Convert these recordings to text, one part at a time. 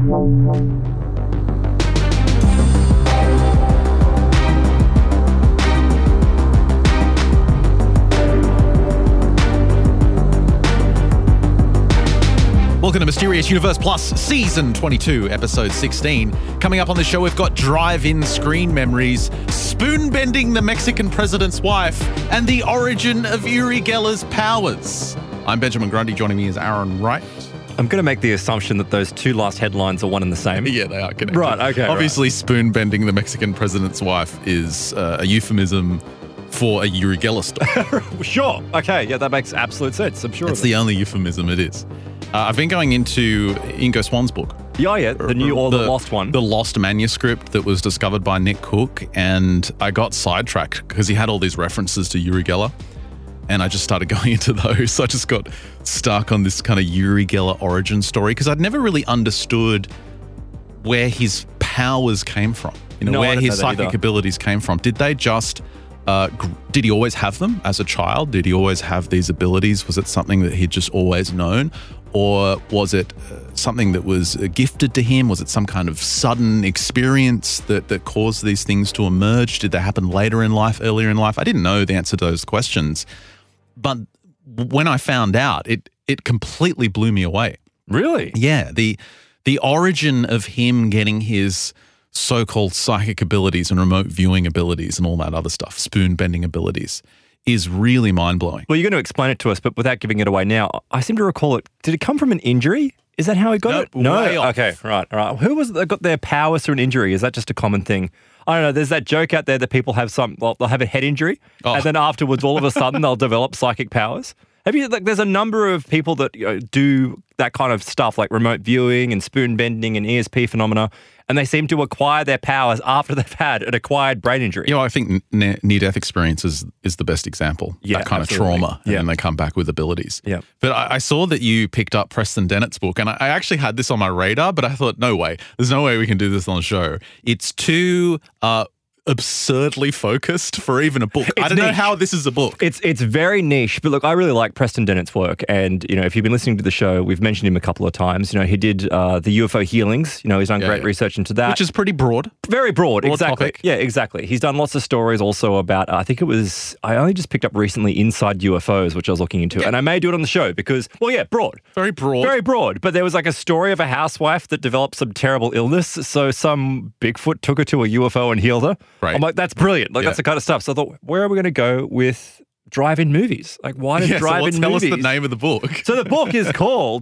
Welcome to Mysterious Universe Plus, Season 22, Episode 16. Coming up on the show, we've got drive-in screen memories, spoon-bending the Mexican president's wife, and the origin of Uri Geller's powers. I'm Benjamin Grundy. Joining me is Aaron Wright. I'm going to make the assumption that those two last headlines are one and the same. Yeah, they are connected. Right, okay. Obviously, spoon-bending the Mexican president's wife is a euphemism for a Uri Geller story. Sure. Okay, yeah, that makes absolute sense. I'm sure it's the only euphemism it is. I've been going into Ingo Swann's book. Yeah, the new or the lost one. The lost manuscript that was discovered by Nick Cook, and I got sidetracked because he had all these references to Uri Geller, and I just started going into those. So I just got stuck on this kind of Uri Geller origin story because I'd never really understood where his powers came from, where his psychic abilities came from. Did they just... did he always have them as a child? Did he always have these abilities? Was it something that he'd just always known? Or was it something that was gifted to him? Was it some kind of sudden experience that caused these things to emerge? Did they happen later in life, earlier in life? I didn't know the answer to those questions. But when I found out, it completely blew me away. Really? Yeah. The origin of him getting his so-called psychic abilities and remote viewing abilities and all that other stuff, spoon-bending abilities, is really mind-blowing. Well, you're going to explain it to us, but without giving it away now, I seem to recall it. Did it come from an injury? Is that how he got it? No. Okay, right. Who was that got their powers through an injury? Is that just a common thing? I don't know. There's that joke out there that people have they'll have a head injury, and then afterwards, all of a sudden, they'll develop psychic powers. There's a number of people that do that kind of stuff, like remote viewing and spoon bending and ESP phenomena, and they seem to acquire their powers after they've had an acquired brain injury. I think near-death experience is the best example. Yeah, that kind absolutely. of trauma, and then they come back with abilities. Yeah. But I saw that you picked up Preston Dennett's book, and I actually had this on my radar, but I thought, no way. There's no way we can do this on the show. It's too... absurdly focused for even a book. I don't know how this is a book. It's very niche, but look, I really like Preston Dennett's work, and if you've been listening to the show, we've mentioned him a couple of times. He did the UFO healings. He's done great research into that, which is pretty broad. Very broad, exactly. Topic. Yeah, exactly. He's done lots of stories also about. I only just picked up recently Inside UFOs, which I was looking into, and I may do it on the show because, broad, very broad. But there was like a story of a housewife that developed some terrible illness, so some Bigfoot took her to a UFO and healed her. Right. I'm like, that's brilliant. That's the kind of stuff. So I thought, where are we going to go with drive-in movies? Like, why did drive-in movies? Tell us the name of the book. So the book is called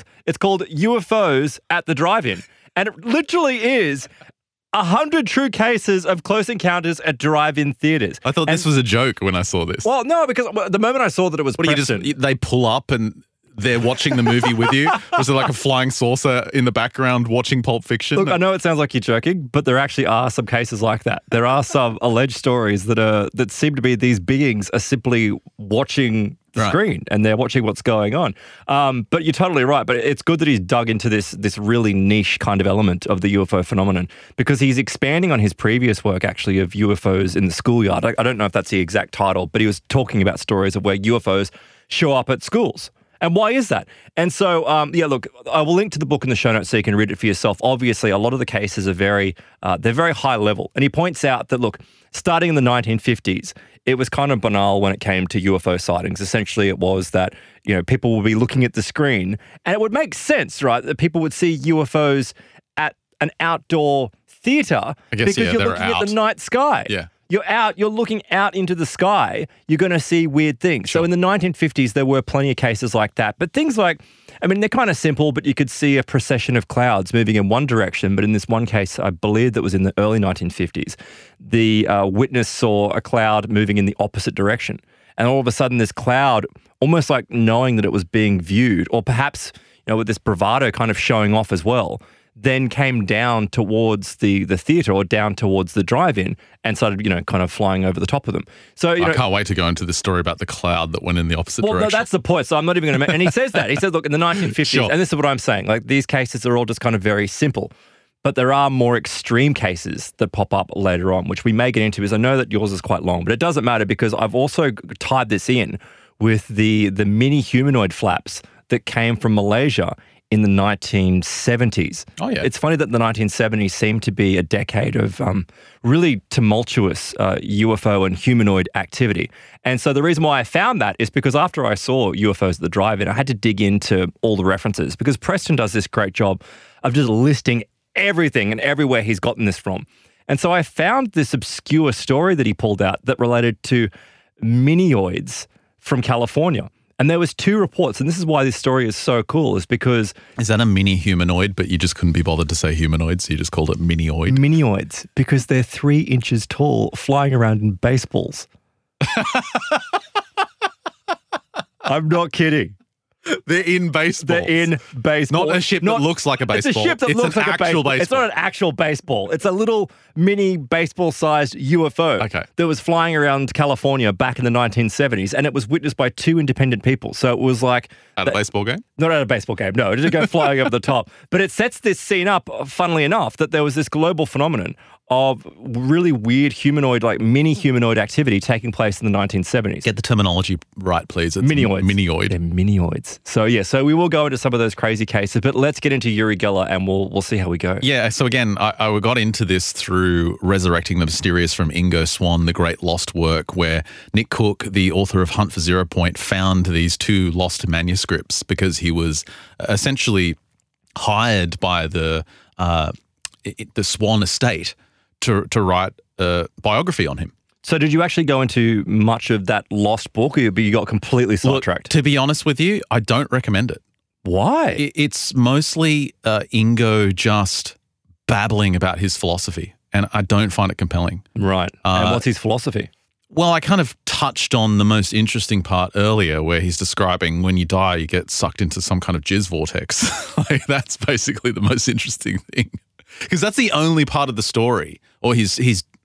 UFOs at the Drive-In. And it literally is 100 true cases of close encounters at drive-in theaters. I thought this was a joke when I saw this. Well, no, because the moment I saw that it was they pull up and they're watching the movie with you? Was it like a flying saucer in the background watching Pulp Fiction? Look, I know it sounds like you're joking, but there actually are some cases like that. There are some alleged stories that seem to be these beings are simply watching the screen and they're watching what's going on. But you're totally right. But it's good that he's dug into this really niche kind of element of the UFO phenomenon because he's expanding on his previous work actually of UFOs in the schoolyard. I don't know if that's the exact title, but he was talking about stories of where UFOs show up at schools. And why is that? And so, look, I will link to the book in the show notes so you can read it for yourself. Obviously, a lot of the cases are they're very high level. And he points out that, look, starting in the 1950s, it was kind of banal when it came to UFO sightings. Essentially, it was that, people would be looking at the screen and it would make sense, right, that people would see UFOs at an outdoor theater because you're looking at the night sky. Yeah. You're looking out into the sky, you're going to see weird things. Sure. So in the 1950s, there were plenty of cases like that. But things like, they're kind of simple, but you could see a procession of clouds moving in one direction. But in this one case, I believe that was in the early 1950s, the witness saw a cloud moving in the opposite direction. And all of a sudden, this cloud, almost like knowing that it was being viewed, or perhaps, with this bravado kind of showing off as well, then came down towards the theatre or down towards the drive-in and started, kind of flying over the top of them. So I can't wait to go into the story about the cloud that went in the opposite direction. Well, no, that's the point. So I'm not even going to... And he says that. He says, look, in the 1950s, Sure. And this is what I'm saying, like these cases are all just kind of very simple. But there are more extreme cases that pop up later on, which we may get into, because I know that yours is quite long, but it doesn't matter because I've also tied this in with the mini humanoid flaps that came from Malaysia in the 1970s. Oh, yeah. It's funny that the 1970s seemed to be a decade of really tumultuous UFO and humanoid activity. And so the reason why I found that is because after I saw UFOs at the drive-in, I had to dig into all the references because Preston does this great job of just listing everything and everywhere he's gotten this from. And so I found this obscure story that he pulled out that related to minioids from California. And there was 2 reports, and this is why this story is so cool, is because... Is that a mini humanoid, but you just couldn't be bothered to say humanoid, so you just called it minioid? Minioids, because they're 3 inches tall, flying around in baseballs. I'm not kidding. They're in baseballs. They're in baseball. Not a ship that looks like a baseball. It's a ship that looks like a baseball. It's not an actual baseball. It's a little mini baseball-sized UFO that was flying around California back in the 1970s, and it was witnessed by 2 independent people. So it was like... At a baseball game? Not at a baseball game, no. It didn't go flying over the top. But it sets this scene up, funnily enough, that there was this global phenomenon of really weird humanoid, like mini humanoid activity taking place in the 1970s. Get the terminology right, please. It's minioids. Minioid. They're minioids. So we will go into some of those crazy cases, but let's get into Uri Geller and we'll see how we go. Yeah, so again, I got into this through Resurrecting the Mysterious from Ingo Swann, the great lost work, where Nick Cook, the author of Hunt for Zero Point, found these 2 lost manuscripts because he was essentially hired by the Swann estate to write a biography on him. So did you actually go into much of that lost book, or you got completely sidetracked? To be honest with you, I don't recommend it. Why? It's mostly Ingo just babbling about his philosophy, and I don't find it compelling. Right. And what's his philosophy? Well, I kind of touched on the most interesting part earlier where he's describing when you die, you get sucked into some kind of jizz vortex. Like, that's basically the most interesting thing. Because that's the only part of the story, or his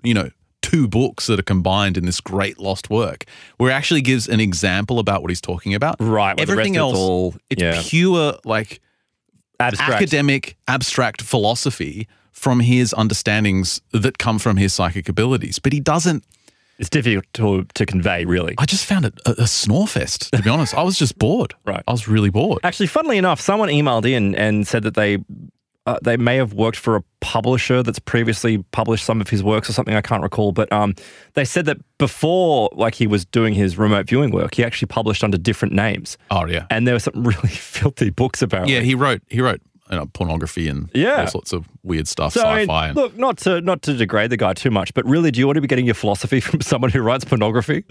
2 books that are combined in this great lost work, where it actually gives an example about what he's talking about. Right. Everything else, it's pure, like, academic, abstract philosophy from his understandings that come from his psychic abilities. But he doesn't... It's difficult to convey, really. I just found it a snore fest, to be honest. I was just bored. Right. I was really bored. Actually, funnily enough, someone emailed in and said that they may have worked for a publisher that's previously published some of his works or something, I can't recall. But they said that before, like, he was doing his remote viewing work, he actually published under different names. Oh, yeah. And there were some really filthy books apparently. Yeah, he wrote pornography and all sorts of weird stuff, so, sci-fi. And... Look, not to degrade the guy too much, but really, do you want to be getting your philosophy from someone who writes pornography?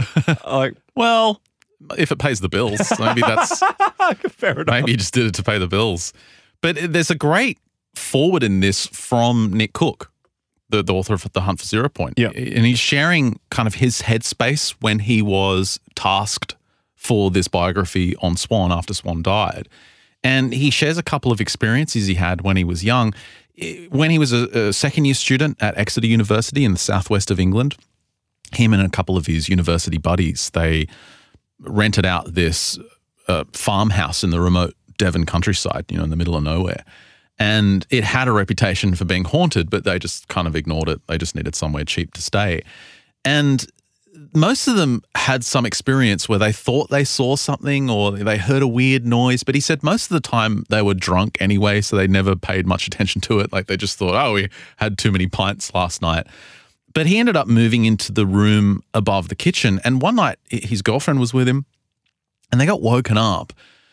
Well, if it pays the bills, maybe that's... Fair enough. Maybe he just did it to pay the bills. But there's a great forward in this from Nick Cook, the author of The Hunt for Zero Point. Yeah. And he's sharing kind of his headspace when he was tasked for this biography on Swann after Swann died. And he shares a couple of experiences he had when he was young. When he was a second-year student at Exeter University in the southwest of England, him and a couple of his university buddies, they rented out this farmhouse in the remote Devon countryside, in the middle of nowhere. And it had a reputation for being haunted, but they just kind of ignored it. They just needed somewhere cheap to stay. And most of them had some experience where they thought they saw something or they heard a weird noise. But he said most of the time they were drunk anyway, so they never paid much attention to it. Like, they just thought, oh, we had too many pints last night. But he ended up moving into the room above the kitchen. And one night his girlfriend was with him and they got woken up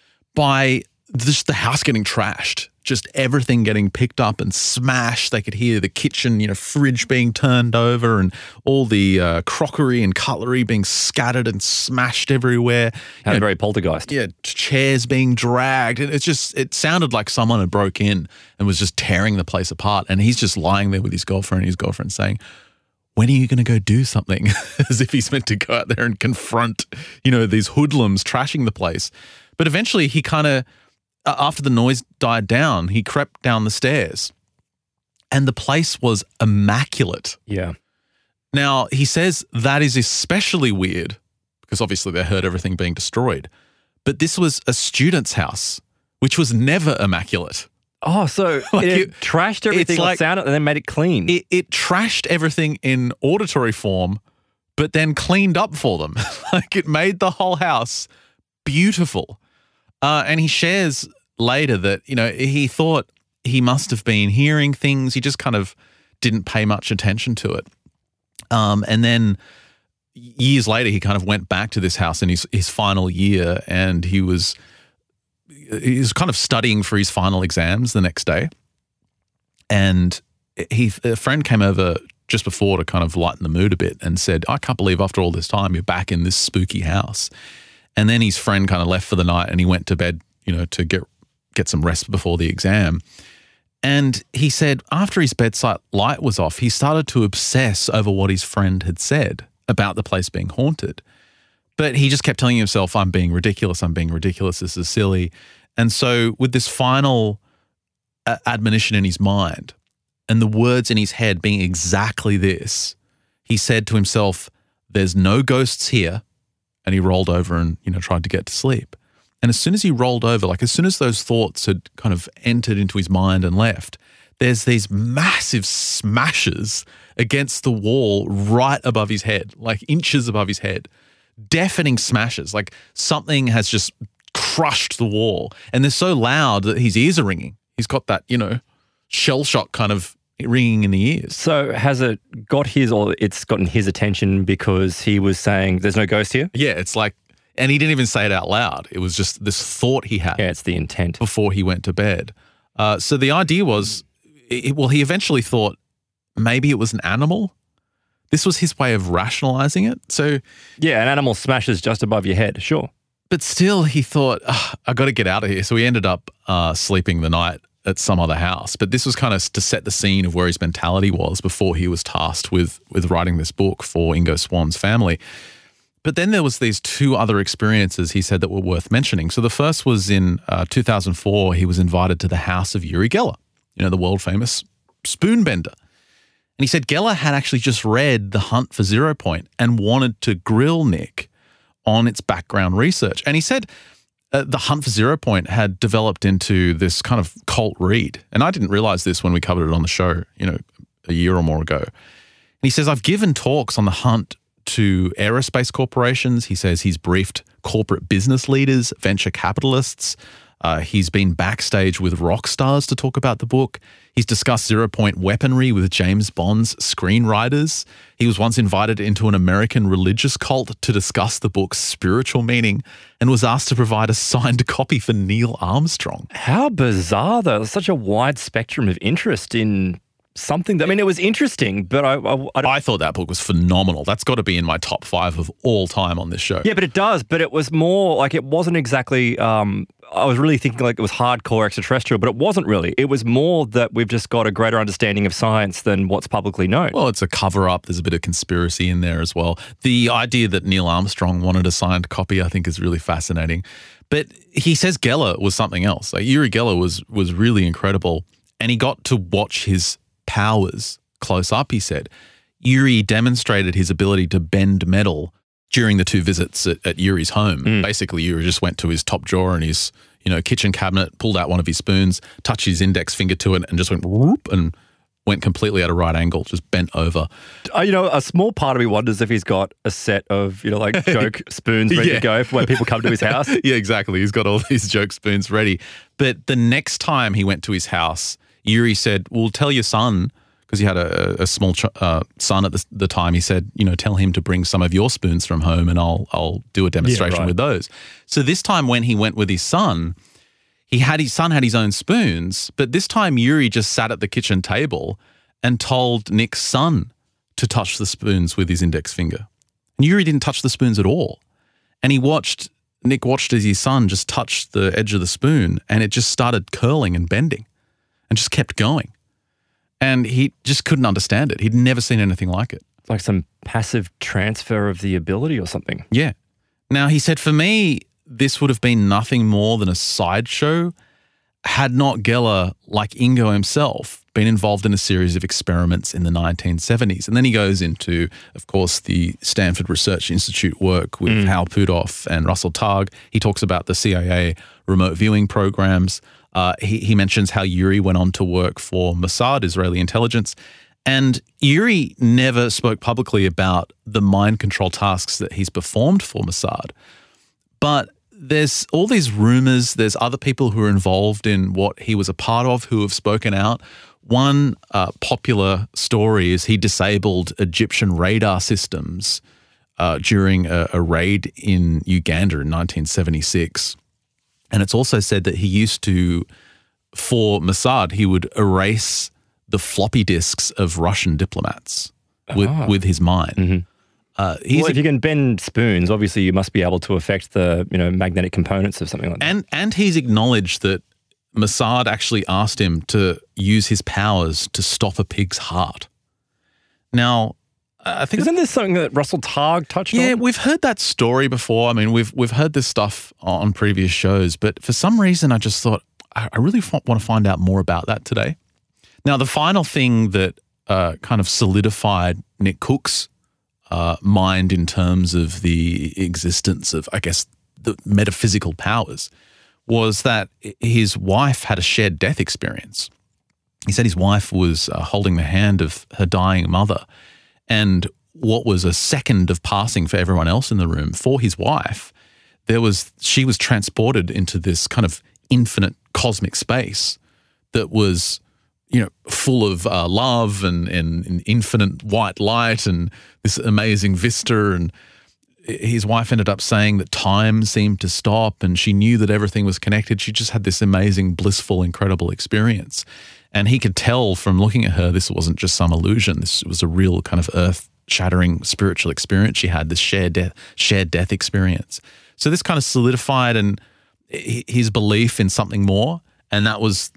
by just the house getting trashed. Just everything getting picked up and smashed. They could hear the kitchen, fridge being turned over and all the crockery and cutlery being scattered and smashed everywhere. Had very poltergeist. Yeah, chairs being dragged. And it sounded like someone had broke in and was just tearing the place apart. And he's just lying there with his girlfriend saying, when are you going to go do something? As if he's meant to go out there and confront, these hoodlums trashing the place. But eventually he kind of... After the noise died down, he crept down the stairs and the place was immaculate. Yeah. Now, he says that is especially weird because obviously they heard everything being destroyed. But this was a student's house, which was never immaculate. Oh, so it trashed everything on sound and then made it clean. It trashed everything in auditory form, but then cleaned up for them. Like, it made the whole house beautiful. And he shares later that, he thought he must have been hearing things. He just kind of didn't pay much attention to it. And then years later, he kind of went back to this house in his final year, and he was kind of studying for his final exams the next day. And a friend came over just before to kind of lighten the mood a bit and said, I can't believe after all this time you're back in this spooky house. And then his friend kind of left for the night and he went to bed, to get some rest before the exam. And he said after his bedside light was off, he started to obsess over what his friend had said about the place being haunted. But he just kept telling himself, I'm being ridiculous, this is silly. And so with this final admonition in his mind and the words in his head being exactly this, he said to himself, there's no ghosts here. And he rolled over and, tried to get to sleep. And as soon as he rolled over, as soon as those thoughts had kind of entered into his mind and left, there's these massive smashes against the wall right above his head, like inches above his head. Deafening smashes, like something has just crushed the wall. And they're so loud that his ears are ringing. He's got that, shell shock kind of ringing in the ears. So has it got it's gotten his attention because he was saying there's no ghost here? Yeah, it's like, and he didn't even say it out loud. It was just this thought he had. Yeah, it's the intent. Before he went to bed. So the idea was, he eventually thought maybe it was an animal. This was his way of rationalizing it. So yeah, an animal smashes just above your head, sure. But still he thought, I got to get out of here. So he ended up sleeping the night at some other house. But this was kind of to set the scene of where his mentality was before he was tasked with writing this book for Ingo Swann's family. But then there was these two other experiences he said that were worth mentioning. So the first was in 2004, he was invited to the house of Uri Geller, the world famous spoon bender. And he said Geller had actually just read The Hunt for Zero Point and wanted to grill Nick on its background research. And he said The Hunt for Zero Point had developed into this kind of cult read. And I didn't realize this when we covered it on the show, a year or more ago. And he says, I've given talks on the hunt to aerospace corporations. He says he's briefed corporate business leaders, venture capitalists. He's been backstage with rock stars to talk about the book. He's discussed zero-point weaponry with James Bond's screenwriters. He was once invited into an American religious cult to discuss the book's spiritual meaning and was asked to provide a signed copy for Neil Armstrong. How bizarre, though. There's such a wide spectrum of interest in something that, it was interesting, but I thought that book was phenomenal. That's got to be in my top 5 of all time on this show. Yeah, but it does. But it was more like, it wasn't exactly, I was really thinking like it was hardcore extraterrestrial, but it wasn't really. It was more that we've just got a greater understanding of science than what's publicly known. Well, it's a cover-up. There's a bit of conspiracy in there as well. The idea that Neil Armstrong wanted a signed copy, I think, is really fascinating. But he says Geller was something else. Like Uri Geller was really incredible, and he got to watch his powers close up, he said. Uri demonstrated his ability to bend metal during the 2 visits at Uri's home. Basically, Uri just went to his top drawer and his kitchen cabinet, pulled out one of his spoons, touched his index finger to it, and just went whoop and went completely at a right angle, just bent over. A small part of me wonders if he's got a set of, joke spoons ready to go for when people come to his house. Yeah, exactly. He's got all these joke spoons ready. But the next time he went to his house, Uri said, well, tell your son, because he had a small son at the time, he said, tell him to bring some of your spoons from home and I'll do a demonstration with those. So this time when he went with his son, his son had his own spoons, but this time Uri just sat at the kitchen table and told Nick's son to touch the spoons with his index finger. And Uri didn't touch the spoons at all. And Nick watched as his son just touched the edge of the spoon and it just started curling and bending and just kept going. And he just couldn't understand it. He'd never seen anything like it. Like some passive transfer of the ability or something. Yeah. Now, he said, for me, this would have been nothing more than a sideshow had not Geller, like Ingo himself, been involved in a series of experiments in the 1970s. And then he goes into, of course, the Stanford Research Institute work with Hal Puthoff and Russell Targ. He talks about the CIA remote viewing programs. He mentions how Uri went on to work for Mossad, Israeli intelligence. And Uri never spoke publicly about the mind control tasks that he's performed for Mossad. But there's all these rumors. There's other people who are involved in what he was a part of who have spoken out. One popular story is he disabled Egyptian radar systems during a raid in Uganda in 1976. And it's also said that he used to, for Mossad, he would erase the floppy disks of Russian diplomats with his mind. Mm-hmm. If you can bend spoons, obviously you must be able to affect the magnetic components of something like that. And he's acknowledged that Mossad actually asked him to use his powers to stop a pig's heart. Now, I think isn't this something that Russell Targ touched on? Yeah, we've heard that story before. I mean, we've heard this stuff on previous shows, but for some reason, I just thought I really want to find out more about that today. Now, the final thing that kind of solidified Nick Cook's mind in terms of the existence of, I guess, the metaphysical powers was that his wife had a shared death experience. He said his wife was holding the hand of her dying mother, and what was a second of passing for everyone else in the room, for his wife, she was transported into this kind of infinite cosmic space that was, full of love and infinite white light and this amazing vista. And his wife ended up saying that time seemed to stop and she knew that everything was connected. She just had this amazing, blissful, incredible experience. And he could tell from looking at her, this wasn't just some illusion. This was a real kind of earth-shattering spiritual experience she had, this shared death experience. So this kind of solidified his belief in something more, and that was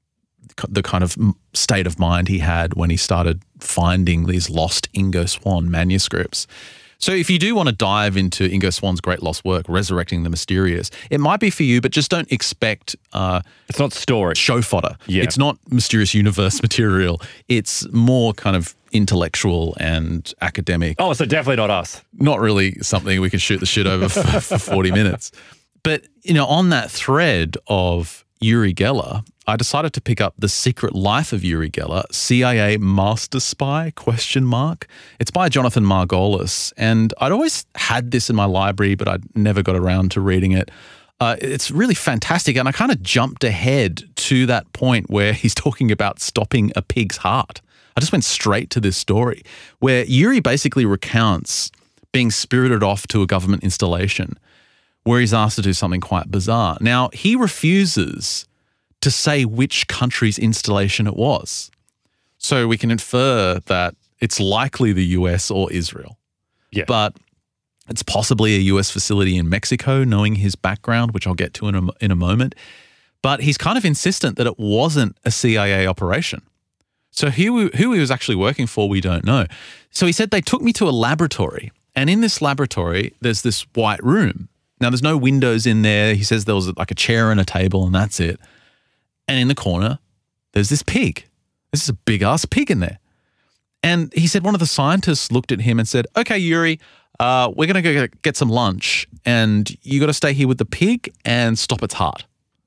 the kind of state of mind he had when he started finding these lost Ingo Swann manuscripts. So if you do want to dive into Ingo Swann's great lost work, Resurrecting the Mysterious, it might be for you, but just don't expect it's not story. Show fodder. Yeah. It's not Mysterious Universe material. It's more kind of intellectual and academic. Oh, so definitely not us. Not really something we can shoot the shit over for 40 minutes. But, on that thread of Uri Geller, I decided to pick up The Secret Life of Uri Geller, CIA Master Spy, ? It's by Jonathan Margolis, and I'd always had this in my library, but I'd never got around to reading it. It's really fantastic, and I kind of jumped ahead to that point where he's talking about stopping a pig's heart. I just went straight to this story, where Uri basically recounts being spirited off to a government installation where he's asked to do something quite bizarre. Now, he refuses to say which country's installation it was. So we can infer that it's likely the US or Israel. Yeah. But it's possibly a US facility in Mexico, knowing his background, which I'll get to in a moment. But he's kind of insistent that it wasn't a CIA operation. So who he was actually working for, we don't know. So he said they took me to a laboratory, and in this laboratory, there's this white room. Now, there's no windows in there. He says there was like a chair and a table, and that's it. And in the corner, there's this pig. This is a big-ass pig in there. And he said one of the scientists looked at him and said, okay, Uri, we're going to go get some lunch, and you got to stay here with the pig and stop its heart.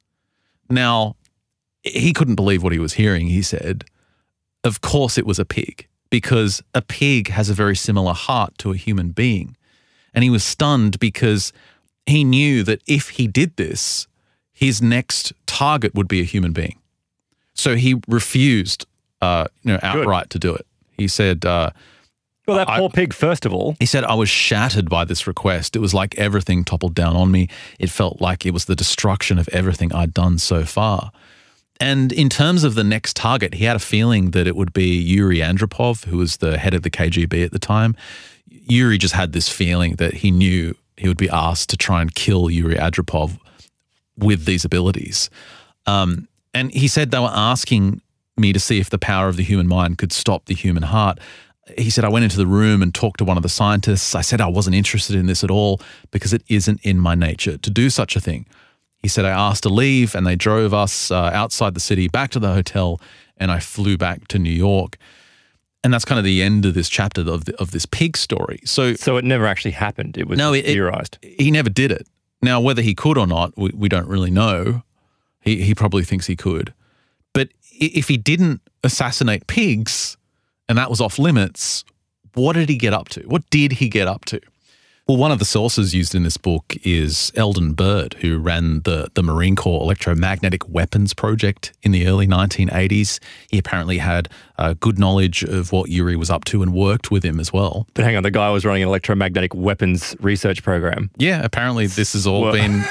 Now, he couldn't believe what he was hearing. He said, of course it was a pig, because a pig has a very similar heart to a human being. And he was stunned because he knew that if he did this, his next target would be a human being. So he refused, outright to do it. He said, well, that poor pig, first of all. He said, I was shattered by this request. It was like everything toppled down on me. It felt like it was the destruction of everything I'd done so far. And in terms of the next target, he had a feeling that it would be Yuri Andropov, who was the head of the KGB at the time. Yuri just had this feeling that he knew he would be asked to try and kill Yuri Andropov with these abilities. And he said they were asking me to see if the power of the human mind could stop the human heart. He said, I went into the room and talked to one of the scientists. I said I wasn't interested in this at all because it isn't in my nature to do such a thing. He said, I asked to leave and they drove us outside the city back to the hotel, and I flew back to New York. And that's kind of the end of this chapter of this pig story. So it never actually happened. It was theorized. He never did it. Now, whether he could or not, we don't really know. He probably thinks he could. But if he didn't assassinate pigs and that was off limits, what did he get up to? What did he get up to? Well, one of the sources used in this book is Eldon Bird, who ran the Marine Corps Electromagnetic Weapons Project in the early 1980s. He apparently had good knowledge of what Yuri was up to and worked with him as well. But hang on, the guy was running an electromagnetic weapons research program. Yeah, apparently this has all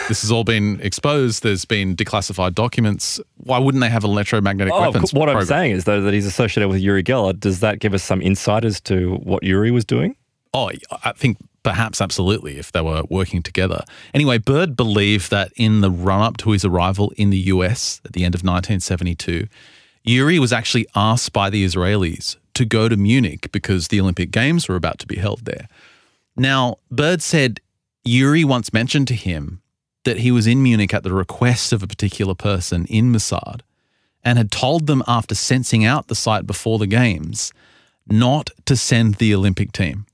been exposed. There's been declassified documents. Why wouldn't they have an electromagnetic weapons program? I'm saying is, though, that he's associated with Uri Geller. Does that give us some insight as to what Yuri was doing? Oh, I think perhaps absolutely, if they were working together. Anyway, Bird believed that in the run-up to his arrival in the US at the end of 1972, Yuri was actually asked by the Israelis to go to Munich because the Olympic Games were about to be held there. Now, Bird said Yuri once mentioned to him that he was in Munich at the request of a particular person in Mossad and had told them after sensing out the site before the Games not to send the Olympic team.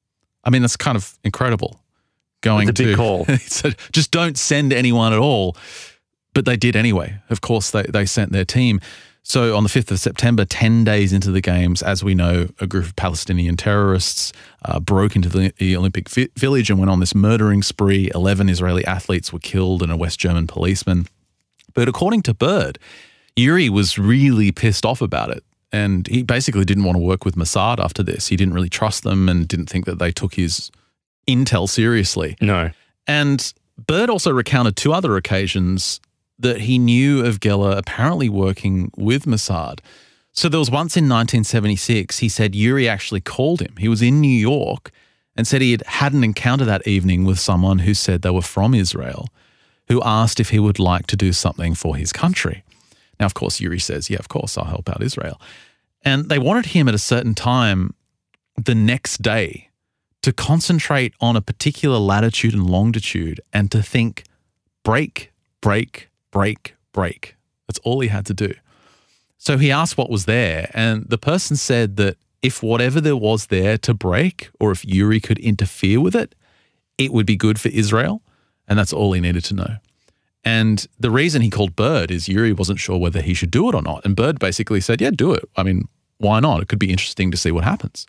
I mean, that's kind of incredible. It's a big call. He said, just don't send anyone at all. But they did anyway. Of course, they sent their team. So on the 5th of September, 10 days into the Games, as we know, a group of Palestinian terrorists broke into the Olympic Village and went on this murdering spree. 11 Israeli athletes were killed and a West German policeman. But according to Bird, Yuri was really pissed off about it. And he basically didn't want to work with Mossad after this. He didn't really trust them and didn't think that they took his intel seriously. No. And Bird also recounted 2 other occasions that he knew of Geller apparently working with Mossad. So there was once in 1976, he said Yuri actually called him. He was in New York and said he had an encounter that evening with someone who said they were from Israel, who asked if he would like to do something for his country. Now, of course, Yuri says, yeah, of course, I'll help out Israel. And they wanted him at a certain time the next day to concentrate on a particular latitude and longitude and to think, break, break, break, break. That's all he had to do. So he asked what was there, and the person said that if whatever there was there to break, or if Yuri could interfere with it, it would be good for Israel, and that's all he needed to know. And the reason he called Bird is Yuri wasn't sure whether he should do it or not. And Bird basically said, yeah, do it. I mean, why not? It could be interesting to see what happens.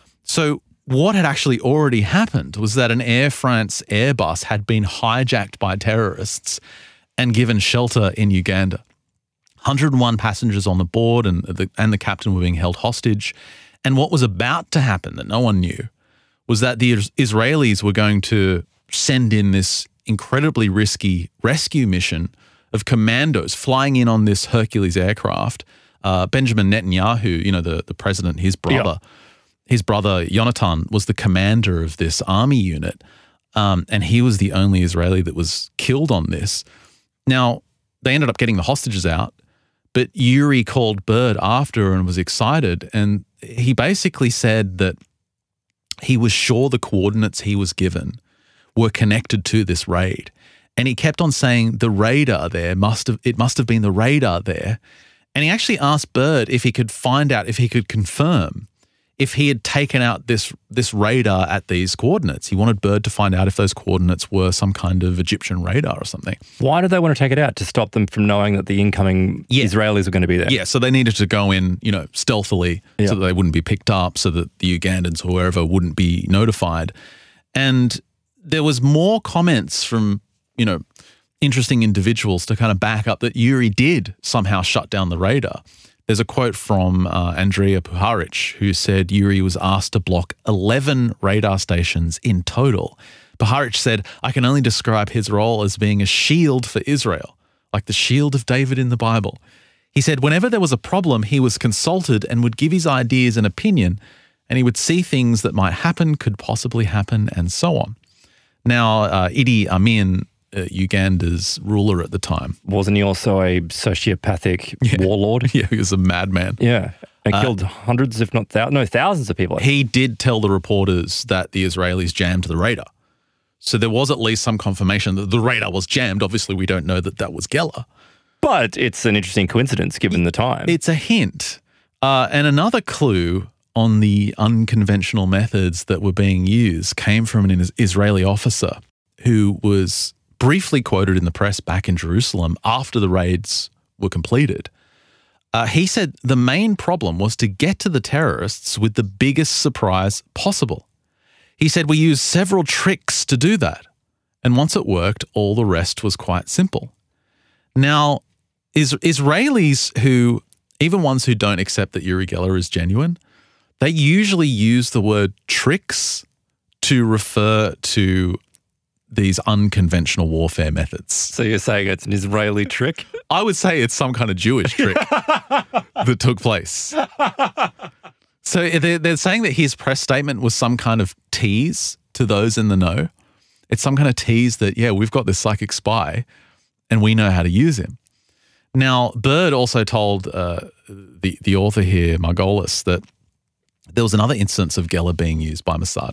So what had actually already happened was that an Air France Airbus had been hijacked by terrorists and given shelter in Uganda. 101 passengers on the board and the captain were being held hostage. And what was about to happen that no one knew was that the Israelis were going to send in this incredibly risky rescue mission of commandos flying in on this Hercules aircraft. Benjamin Netanyahu, the president, his brother Yonatan was the commander of this army unit, and he was the only Israeli that was killed on this. Now, they ended up getting the hostages out, but Yuri called Bird after and was excited, and he basically said that he was sure the coordinates he was given were connected to this raid. And he kept on saying the radar there must have been the radar there. And he actually asked Bird if he could find out, if he could confirm if he had taken out this radar at these coordinates. He wanted Bird to find out if those coordinates were some kind of Egyptian radar or something. Why did they want to take it out? To stop them from knowing that the incoming Israelis were going to be there? Yeah, so they needed to go in, stealthily so that they wouldn't be picked up, so that the Ugandans or wherever wouldn't be notified. And there was more comments from, interesting individuals to kind of back up that Yuri did somehow shut down the radar. There's a quote from Andrea Puharich, who said Yuri was asked to block 11 radar stations in total. Puharich said, I can only describe his role as being a shield for Israel, like the shield of David in the Bible. He said whenever there was a problem, he was consulted and would give his ideas and opinion, and he would see things that might happen, could possibly happen, and so on. Now, Idi Amin, Uganda's ruler at the time. Wasn't he also a sociopathic warlord? Yeah, he was a madman. Yeah, and killed hundreds, if not thousands of people. He did tell the reporters that the Israelis jammed the radar. So there was at least some confirmation that the radar was jammed. Obviously, we don't know that was Geller. But it's an interesting coincidence given the time. It's a hint. And another clue on the unconventional methods that were being used came from an Israeli officer who was briefly quoted in the press back in Jerusalem after the raids were completed. He said the main problem was to get to the terrorists with the biggest surprise possible. He said, we used several tricks to do that. And once it worked, all the rest was quite simple. Now, Israelis who, even ones who don't accept that Uri Geller is genuine, they usually use the word tricks to refer to these unconventional warfare methods. So you're saying it's an Israeli trick? I would say it's some kind of Jewish trick that took place. So they're saying that his press statement was some kind of tease to those in the know. It's some kind of tease that, yeah, we've got this psychic spy and we know how to use him. Now, Bird also told the author here, Margolis, that there was another instance of Geller being used by Mossad.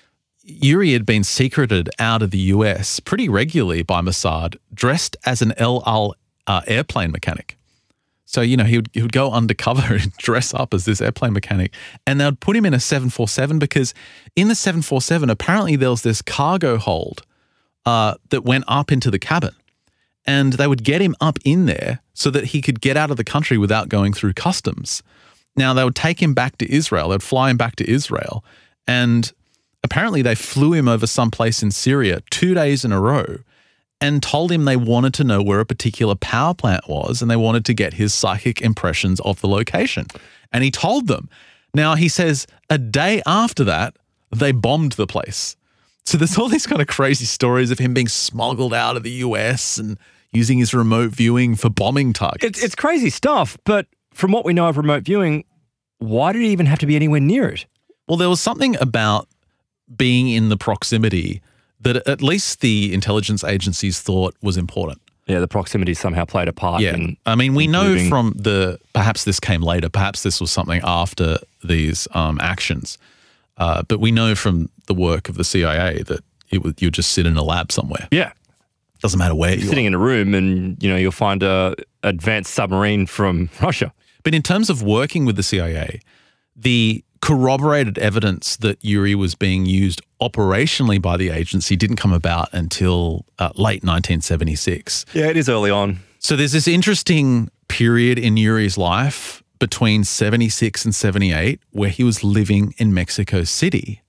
Uri had been secreted out of the US pretty regularly by Mossad, dressed as an El Al airplane mechanic. So, he would go undercover and dress up as this airplane mechanic, and they'd put him in a 747 because in the 747, apparently there was this cargo hold that went up into the cabin, and they would get him up in there so that he could get out of the country without going through customs. Now, they would take him back to Israel. They'd fly him back to Israel, and apparently they flew him over someplace in Syria 2 days in a row and told him they wanted to know where a particular power plant was and they wanted to get his psychic impressions of the location. And he told them. Now, he says a day after that, they bombed the place. So there's all these kind of crazy stories of him being smuggled out of the US and using his remote viewing for bombing targets. It's crazy stuff, but from what we know of remote viewing, why did he even have to be anywhere near it? Well, there was something about being in the proximity that at least the intelligence agencies thought was important. Yeah, the proximity somehow played a part. Yeah, we know from perhaps this came later, perhaps this was something after these actions, but we know from the work of the CIA that you just sit in a lab somewhere. Yeah. Doesn't matter where you're sitting in a room and, you'll find a advanced submarine from Russia. But in terms of working with the CIA, the corroborated evidence that Uri was being used operationally by the agency didn't come about until late 1976. Yeah, it is early on. So there's this interesting period in Uri's life between 76 and 78 where he was living in Mexico City.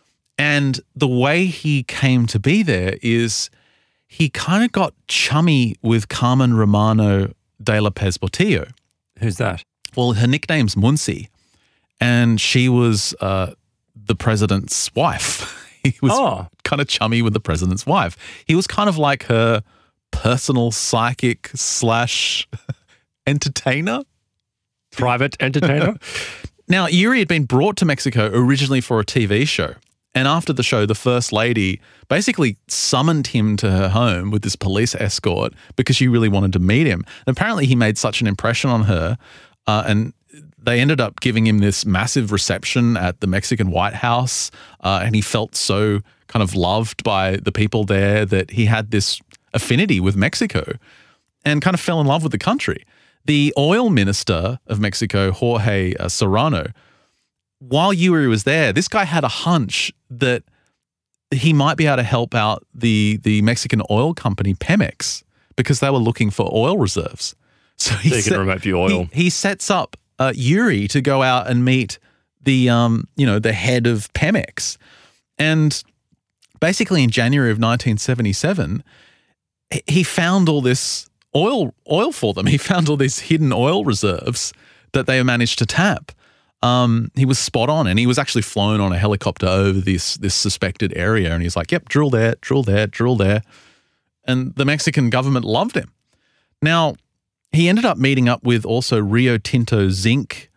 And the way he came to be there is he kind of got chummy with Carmen Romano de Lopez Portillo. Who's that? Well, her nickname's Muncie. And she was the president's wife. He was kind of chummy with the president's wife. He was kind of like her personal psychic / entertainer. Private entertainer. Now, Uri had been brought to Mexico originally for a TV show. And after the show, the First Lady basically summoned him to her home with this police escort because she really wanted to meet him. And apparently he made such an impression on her and they ended up giving him this massive reception at the Mexican White House, and he felt so kind of loved by the people there that he had this affinity with Mexico and kind of fell in love with the country. The oil minister of Mexico, Jorge Serrano, while Uri was there, this guy had a hunch that he might be able to help out the Mexican oil company Pemex because they were looking for oil reserves. So he remote view oil. He sets up Uri to go out and meet the head of Pemex. And basically in January of 1977, he found all this oil for them. He found all these hidden oil reserves that they managed to tap. He was spot on, and he was actually flown on a helicopter over this suspected area, and he's like, yep, drill there, drill there, drill there. And the Mexican government loved him. Now, he ended up meeting up with also Rio Tinto Zinc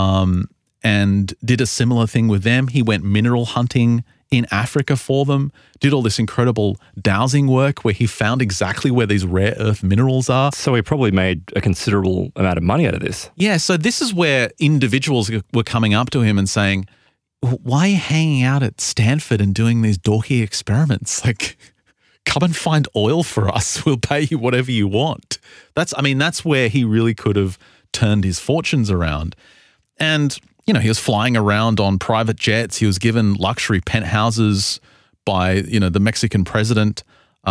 and did a similar thing with them. He went mineral hunting in Africa for them, did all this incredible dowsing work where he found exactly where these rare earth minerals are. So he probably made a considerable amount of money out of this. Yeah, so this is where individuals were coming up to him and saying, why are you hanging out at Stanford and doing these dorky experiments? Like, come and find oil for us. We'll pay you whatever you want. That's where he really could have turned his fortunes around. And, he was flying around on private jets. He was given luxury penthouses by, the Mexican president.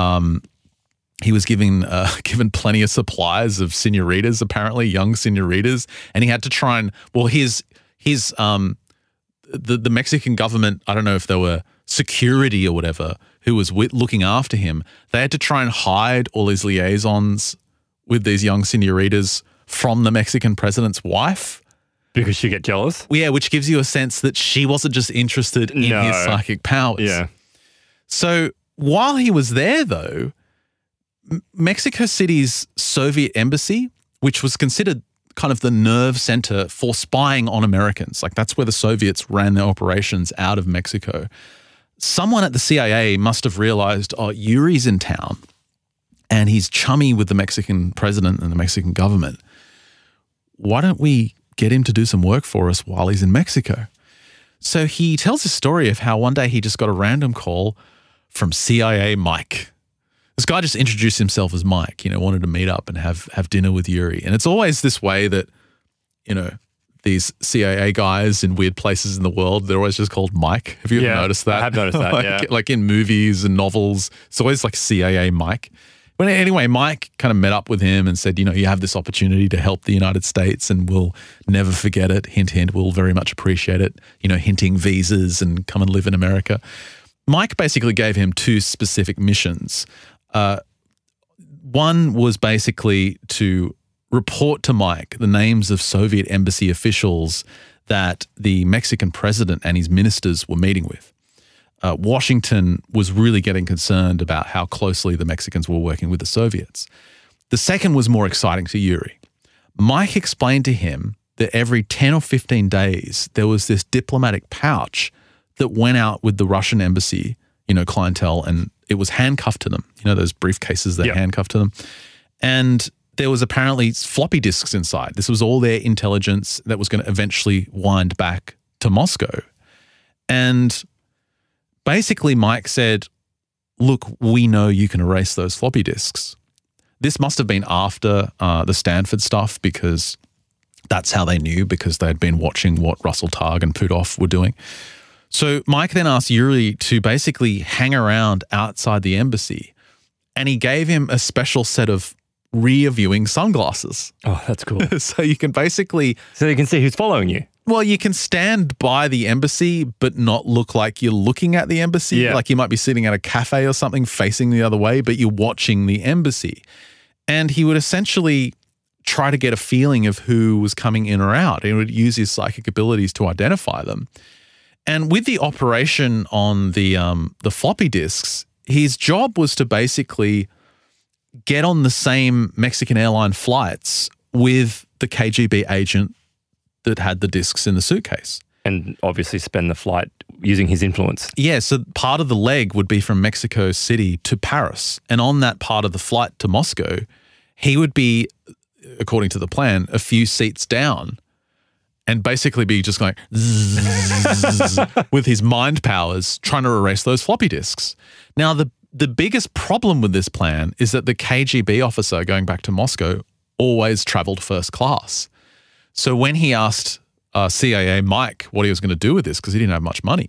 He was given plenty of supplies of senoritas, apparently, young senoritas. And he had to try and, the Mexican government, I don't know if they were security or whatever, who was looking after him, they had to try and hide all his liaisons with these young senoritas from the Mexican president's wife. Because she get jealous? Yeah, which gives you a sense that she wasn't just interested in his psychic powers. Yeah. So while he was there, though, Mexico City's Soviet embassy, which was considered kind of the nerve center for spying on Americans, like that's where the Soviets ran their operations out of Mexico. Someone at the CIA must have realized, oh, Yuri's in town and he's chummy with the Mexican president and the Mexican government. Why don't we get him to do some work for us while he's in Mexico? So he tells a story of how one day he just got a random call from CIA Mike. This guy just introduced himself as Mike, wanted to meet up and have dinner with Yuri. And it's always this way that, these CIA guys in weird places in the world, they're always just called Mike. Have you ever noticed that? I have noticed that, Like in movies and novels, it's always like CIA Mike. But anyway, Mike kind of met up with him and said, you have this opportunity to help the United States and we'll never forget it. Hint, hint, we'll very much appreciate it. Hinting visas and come and live in America. Mike basically gave him two specific missions. One was basically to report to Mike the names of Soviet embassy officials that the Mexican president and his ministers were meeting with. Washington was really getting concerned about how closely the Mexicans were working with the Soviets. The second was more exciting to Yuri. Mike explained to him that every 10 or 15 days, there was this diplomatic pouch that went out with the Russian embassy, clientele, and it was handcuffed to them. Those briefcases that handcuffed to them. And there was apparently floppy disks inside. This was all their intelligence that was going to eventually wind back to Moscow. And basically Mike said, look, we know you can erase those floppy disks. This must have been after the Stanford stuff because that's how they knew, because they had been watching what Russell Targ and Puthoff were doing. So Mike then asked Yuri to basically hang around outside the embassy, and he gave him a special set of rear viewing sunglasses. Oh, that's cool. So you can basically... So you can see who's following you. Well, you can stand by the embassy but not look like you're looking at the embassy. Yeah. Like you might be sitting at a cafe or something facing the other way, but you're watching the embassy. And he would essentially try to get a feeling of who was coming in or out. He would use his psychic abilities to identify them. And with the operation on the floppy disks, his job was to basically get on the same Mexican airline flights with the KGB agent that had the disks in the suitcase. And obviously spend the flight using his influence. Yeah, so part of the leg would be from Mexico City to Paris. And on that part of the flight to Moscow, he would be, according to the plan, a few seats down and basically be just going with his mind powers trying to erase those floppy disks. Now, the biggest problem with this plan is that the KGB officer going back to Moscow always traveled first class. So when he asked CIA Mike what he was going to do with this, because he didn't have much money,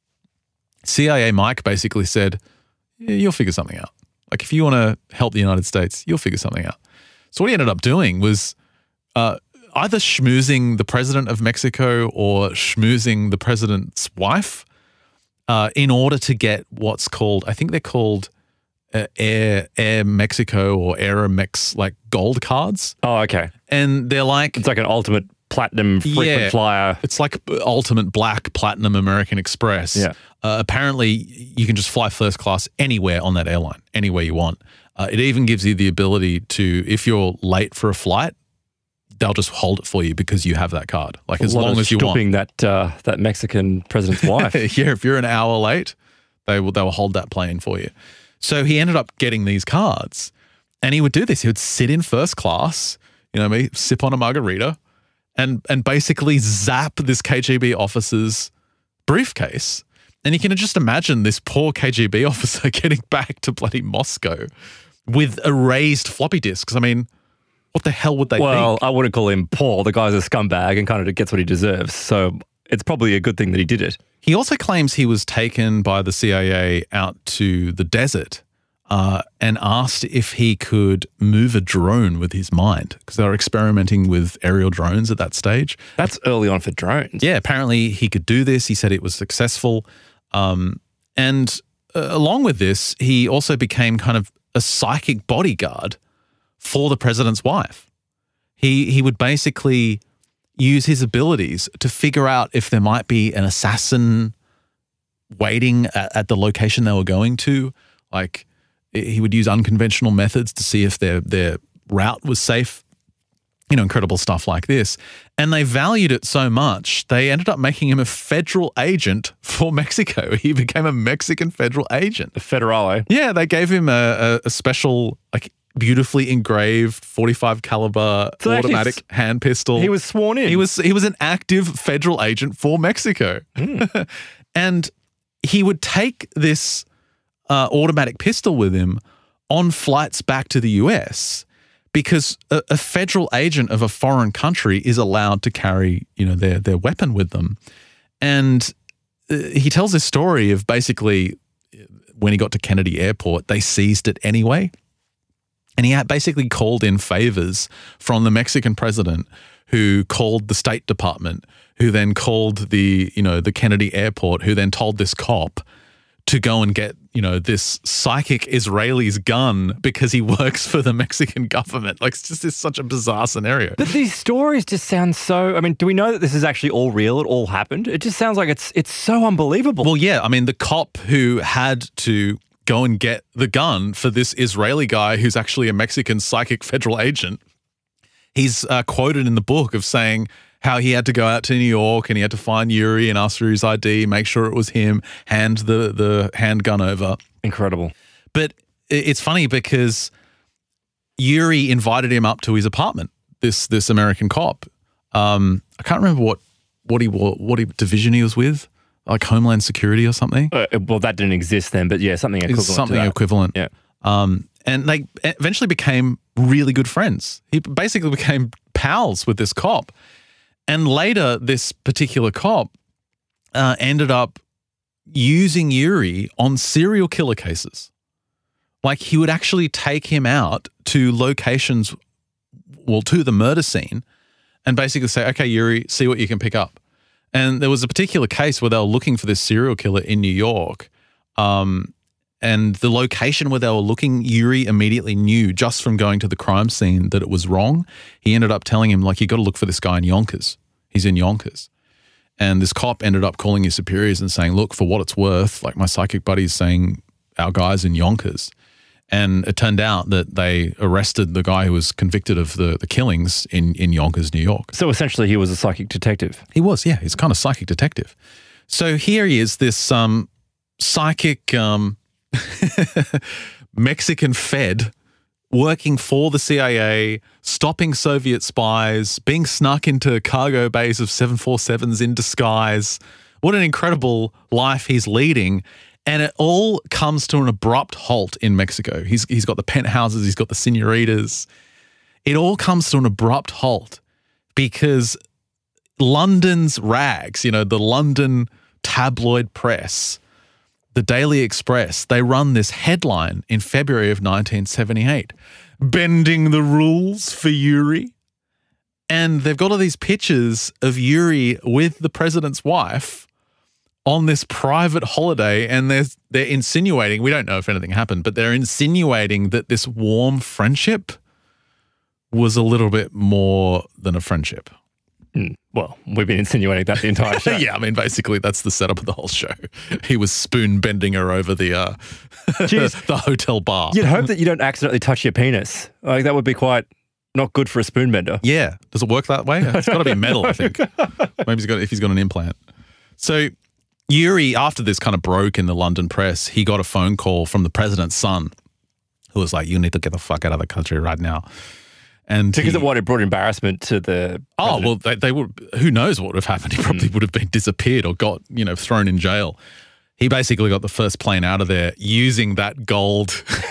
CIA Mike basically said, yeah, you'll figure something out. Like if you want to help the United States, you'll figure something out. So what he ended up doing was either schmoozing the president of Mexico or schmoozing the president's wife in order to get what's called, I think they're called Air Mexico or Aeromex, like gold cards. Oh, okay. And they're like... It's like an ultimate platinum frequent flyer. It's like ultimate black platinum American Express. Yeah. Apparently, you can just fly first class anywhere on that airline, anywhere you want. It even gives you the ability to, if you're late for a flight, they'll just hold it for you because you have that card. Like as long as you want. that Mexican president's wife. Yeah, if you're an hour late, they will hold that plane for you. So he ended up getting these cards, and he would do this. He would sit in first class, sip on a margarita, and basically zap this KGB officer's briefcase. And you can just imagine this poor KGB officer getting back to bloody Moscow with erased floppy disks. I mean, what the hell would they think? Well, I wouldn't call him poor. The guy's a scumbag and kind of gets what he deserves. So it's probably a good thing that he did it. He also claims he was taken by the CIA out to the desert and asked if he could move a drone with his mind, because they were experimenting with aerial drones at that stage. That's early on for drones. Yeah, apparently he could do this. He said it was successful. And along with this, he also became kind of a psychic bodyguard for the president's wife. He would basically use his abilities to figure out if there might be an assassin waiting at the location they were going to. Like, he would use unconventional methods to see if their route was safe. You know, incredible stuff like this. And they valued it so much, they ended up making him a federal agent for Mexico. He became a Mexican federal agent. A federale. Yeah, they gave him a special, like, beautifully engraved 45 caliber automatic hand pistol. He was sworn in. He was an active federal agent for Mexico. And he would take this automatic pistol with him on flights back to the US, because a federal agent of a foreign country is allowed to carry, you know, their weapon with them. And he tells this story of basically when he got to Kennedy Airport, they seized it anyway. And he had basically called in favors from the Mexican president, who called the State Department, who then called the Kennedy Airport, who then told this cop to go and get, you know, this psychic Israeli's gun because he works for the Mexican government. Like, it's just such a bizarre scenario. But these stories just sound so, I mean, do we know that this is actually all real? It all happened? It just sounds like it's so unbelievable. Well, yeah. I mean, the cop who had to go and get the gun for this Israeli guy who's actually a Mexican psychic federal agent, he's quoted in the book of saying how he had to go out to New York and he had to find Yuri and ask for his ID, make sure it was him, hand the handgun over. Incredible. But it's funny because Yuri invited him up to his apartment, this American cop. I can't remember what division he was with, like Homeland Security or something. Well, that didn't exist then, but yeah, something equivalent. Something equivalent. Yeah. And they eventually became really good friends. He basically became pals with this cop. And later, this particular cop ended up using Yuri on serial killer cases. Like, he would actually take him out to locations, well, to the murder scene, and basically say, okay, Yuri, see what you can pick up. And there was a particular case where they were looking for this serial killer in New York. And the location where they were looking, Yuri immediately knew just from going to the crime scene that it was wrong. He ended up telling him, like, you got to look for this guy in Yonkers. He's in Yonkers. And this cop ended up calling his superiors and saying, look, for what it's worth, like, my psychic buddy's saying our guy's in Yonkers. And it turned out that they arrested the guy who was convicted of the killings in Yonkers, New York. So essentially he was a psychic detective. He was, yeah. He's kind of psychic detective. So here he is, this psychic Mexican Fed working for the CIA, stopping Soviet spies, being snuck into cargo bays of 747s in disguise. What an incredible life he's leading. And it all comes to an abrupt halt in Mexico. He's got the penthouses, he's got the senoritas. It all comes to an abrupt halt because London's rags, you know, the London tabloid press, the Daily Express, they run this headline in February of 1978, bending the rules for Yuri. And they've got all these pictures of Yuri with the president's wife on this private holiday, and they're insinuating, we don't know if anything happened, but they're insinuating that this warm friendship was a little bit more than a friendship. Well, we've been insinuating that the entire show. Yeah, I mean, basically that's the setup of the whole show. He was spoon bending her over the the hotel bar. You'd hope that you don't accidentally touch your penis. Like, that would be quite not good for a spoon bender. Yeah. Does it work that way? It's got to be metal, I think. Maybe if he's got an implant. So Yuri, after this kind of broke in the London press, he got a phone call from the president's son, who was like, you need to get the fuck out of the country right now. And because of what, it brought embarrassment to the president. Oh, well, they would, who knows what would have happened? He probably would have been disappeared or got, thrown in jail. He basically got the first plane out of there using that gold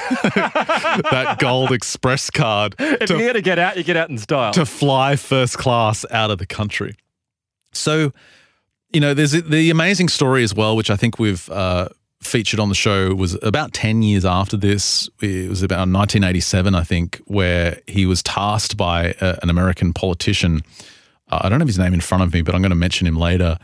express card. If you're going to get out, you get out in style. To fly first class out of the country. So, there's the amazing story as well, which I think we've featured on the show was about 10 years after this. It was about 1987, I think, where he was tasked by an American politician. I don't have his name in front of me, but I'm going to mention him later,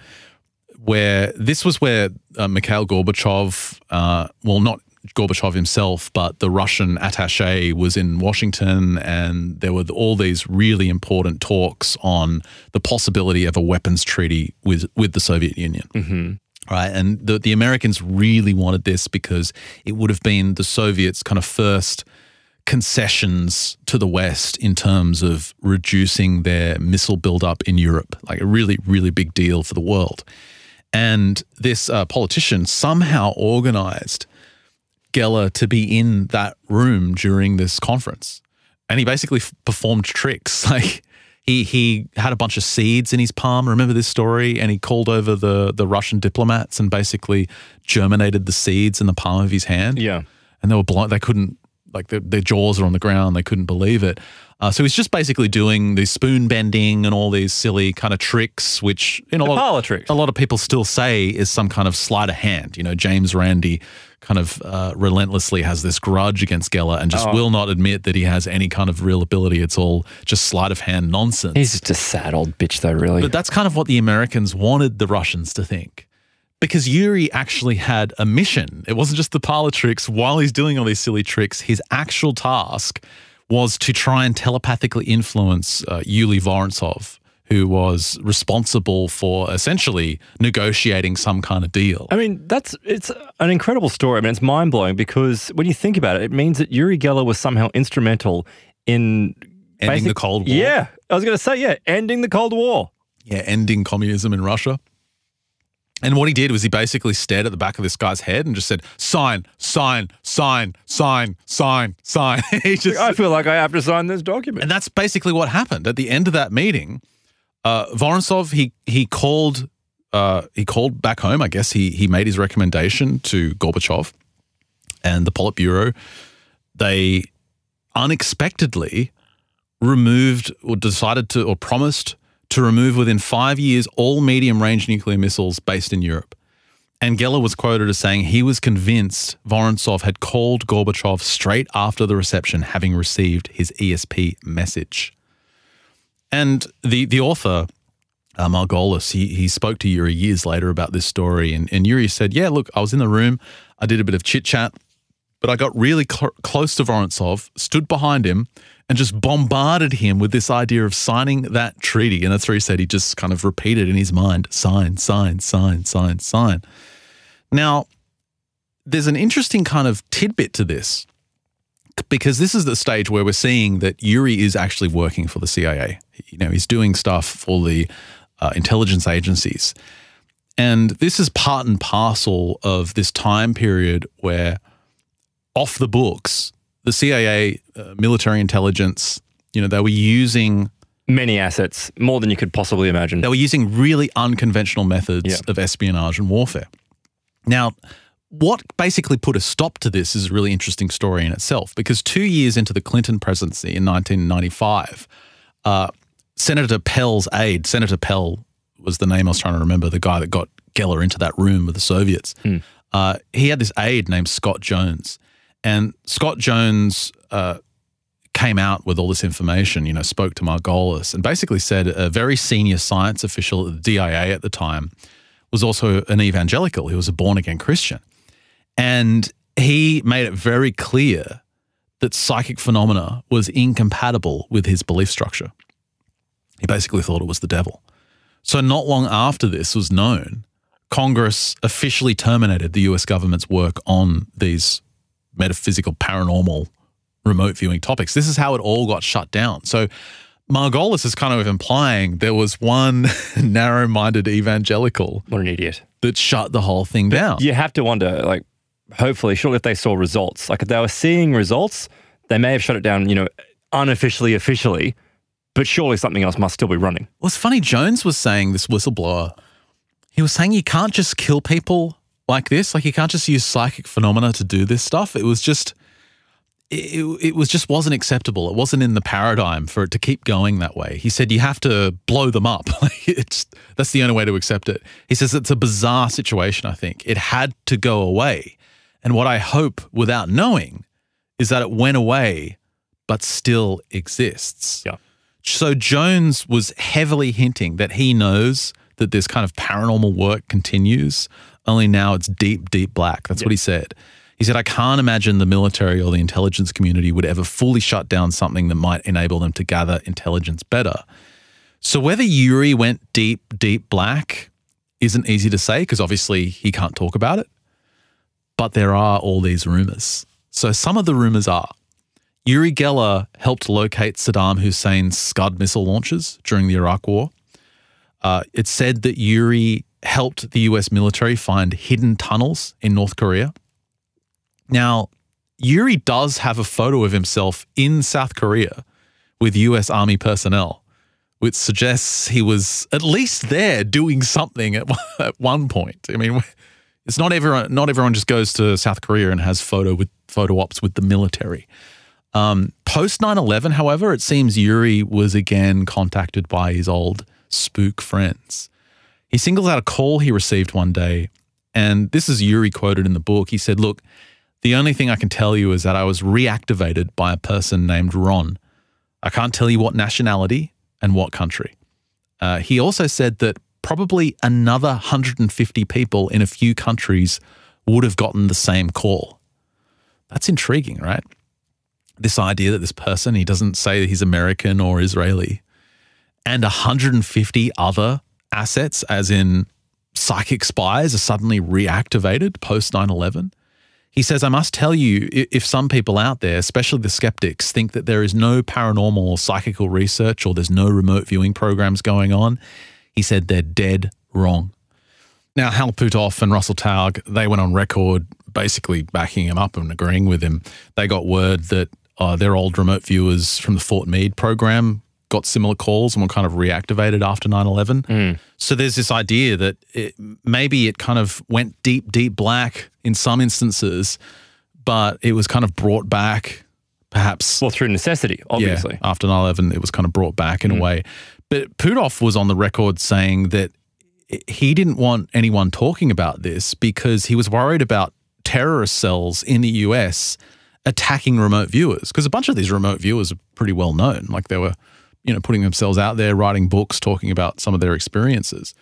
where this was where Mikhail Gorbachev, well, not Gorbachev himself, but the Russian attaché was in Washington, and there were all these really important talks on the possibility of a weapons treaty with the Soviet Union. Mm-hmm. Right, and the Americans really wanted this because it would have been the Soviets' kind of first concessions to the West in terms of reducing their missile buildup in Europe, like a really, really big deal for the world. And this politician somehow organized Geller to be in that room during this conference. And he basically performed tricks. Like he had a bunch of seeds in his palm. Remember this story? And he called over the Russian diplomats and basically germinated the seeds in the palm of his hand. Yeah. And they were blind. They couldn't, like their jaws are on the ground. They couldn't believe it. So he's just basically doing the spoon bending and all these silly kind of tricks, which a lot of people still say is some kind of sleight of hand. You know, James Randi kind of relentlessly has this grudge against Geller and just will not admit that he has any kind of real ability. It's all just sleight of hand nonsense. He's just a sad old bitch though, really. But that's kind of what the Americans wanted the Russians to think. Because Yuri actually had a mission. It wasn't just the parlor tricks. While he's doing all these silly tricks, his actual task was to try and telepathically influence Yuli Vorontsov, who was responsible for essentially negotiating some kind of deal. I mean, it's an incredible story. I mean, it's mind-blowing because when you think about it, it means that Yuri Geller was somehow instrumental in ending the Cold War. Yeah, I was going to say, ending the Cold War. Yeah, ending communism in Russia. And what he did was he basically stared at the back of this guy's head and just said, sign, sign, sign, sign, sign, sign. I feel like I have to sign this document. And that's basically what happened. At the end of that meeting, Vorontsov, he called back home. I guess he made his recommendation to Gorbachev and the Politburo. They unexpectedly removed or decided to or promised to remove within 5 years all medium-range nuclear missiles based in Europe. And Geller was quoted as saying he was convinced Vorontsov had called Gorbachev straight after the reception, having received his ESP message. And the author, Margolis, he spoke to Yuri years later about this story, and Yuri said, yeah, look, I was in the room, I did a bit of chit-chat, but I got really close to Vorontsov, stood behind him, and just bombarded him with this idea of signing that treaty. And that's where he said he just kind of repeated in his mind, sign, sign, sign, sign, sign. Now, there's an interesting kind of tidbit to this, because this is the stage where we're seeing that Yuri is actually working for the CIA. You know, he's doing stuff for the intelligence agencies. And this is part and parcel of this time period where off the books, the CIA, military intelligence, you know, they were using many assets, more than you could possibly imagine. They were using really unconventional methods of espionage and warfare. Now, what basically put a stop to this is a really interesting story in itself, because 2 years into the Clinton presidency in 1995, Senator Pell's aide, Senator Pell was the name I was trying to remember, the guy that got Geller into that room with the Soviets. He had this aide named Scott Jones. And Scott Jones came out with all this information, you know, spoke to Margolis and basically said a very senior science official at the DIA at the time was also an evangelical. He was a born-again Christian. And he made it very clear that psychic phenomena was incompatible with his belief structure. He basically thought it was the devil. So not long after this was known, Congress officially terminated the US government's work on these metaphysical, paranormal, remote viewing topics. This is how it all got shut down. So Margolis is kind of implying there was one narrow-minded evangelical. What an idiot. That shut the whole thing down. You have to wonder, like, hopefully, surely if they saw results, like if they were seeing results, they may have shut it down, you know, unofficially, officially, but surely something else must still be running. Well, it's funny, Jones was saying, this whistleblower, he was saying you can't just kill people like this. Like, you can't just use psychic phenomena to do this stuff. It was just, it was just wasn't acceptable. It wasn't in the paradigm for it to keep going that way. He said you have to blow them up. That's the only way to accept it. He says it's a bizarre situation, I think. It had to go away. And what I hope, without knowing, is that it went away but still exists. Yeah. So Jones was heavily hinting that he knows that this kind of paranormal work continues, only now it's deep, deep black. That's what he said. He said, I can't imagine the military or the intelligence community would ever fully shut down something that might enable them to gather intelligence better. So whether Yuri went deep, deep black isn't easy to say because obviously he can't talk about it. But there are all these rumors. So some of the rumors are Uri Geller helped locate Saddam Hussein's Scud missile launches during the Iraq War. It's said that Yuri helped the US military find hidden tunnels in North Korea. Now, Yuri does have a photo of himself in South Korea with US Army personnel, which suggests he was at least there doing something at one point. I mean, it's not everyone just goes to South Korea and has photo ops with the military. Post 9/11, however, it seems Yuri was again contacted by his old spook friends. He singles out a call he received one day, and this is Yuri quoted in the book. He said, look, the only thing I can tell you is that I was reactivated by a person named Ron. I can't tell you what nationality and what country. He also said that probably another 150 people in a few countries would have gotten the same call. That's intriguing, right? This idea that this person, he doesn't say that he's American or Israeli, and 150 other assets, as in psychic spies, are suddenly reactivated post 9/11. He says, I must tell you, if some people out there, especially the skeptics, think that there is no paranormal or psychical research or there's no remote viewing programs going on, he said they're dead wrong. Now, Hal Puthoff and Russell Taug, they went on record basically backing him up and agreeing with him. They got word that their old remote viewers from the Fort Meade program got similar calls and were kind of reactivated after 9/11. So there's this idea that maybe it kind of went deep, deep black in some instances, but it was kind of brought back perhaps. Well, through necessity, obviously. Yeah, after 9/11, it was kind of brought back in a way. But Puthoff was on the record saying that he didn't want anyone talking about this because he was worried about terrorist cells in the US attacking remote viewers, because a bunch of these remote viewers are pretty well known. Like they were, putting themselves out there, writing books, talking about some of their experiences.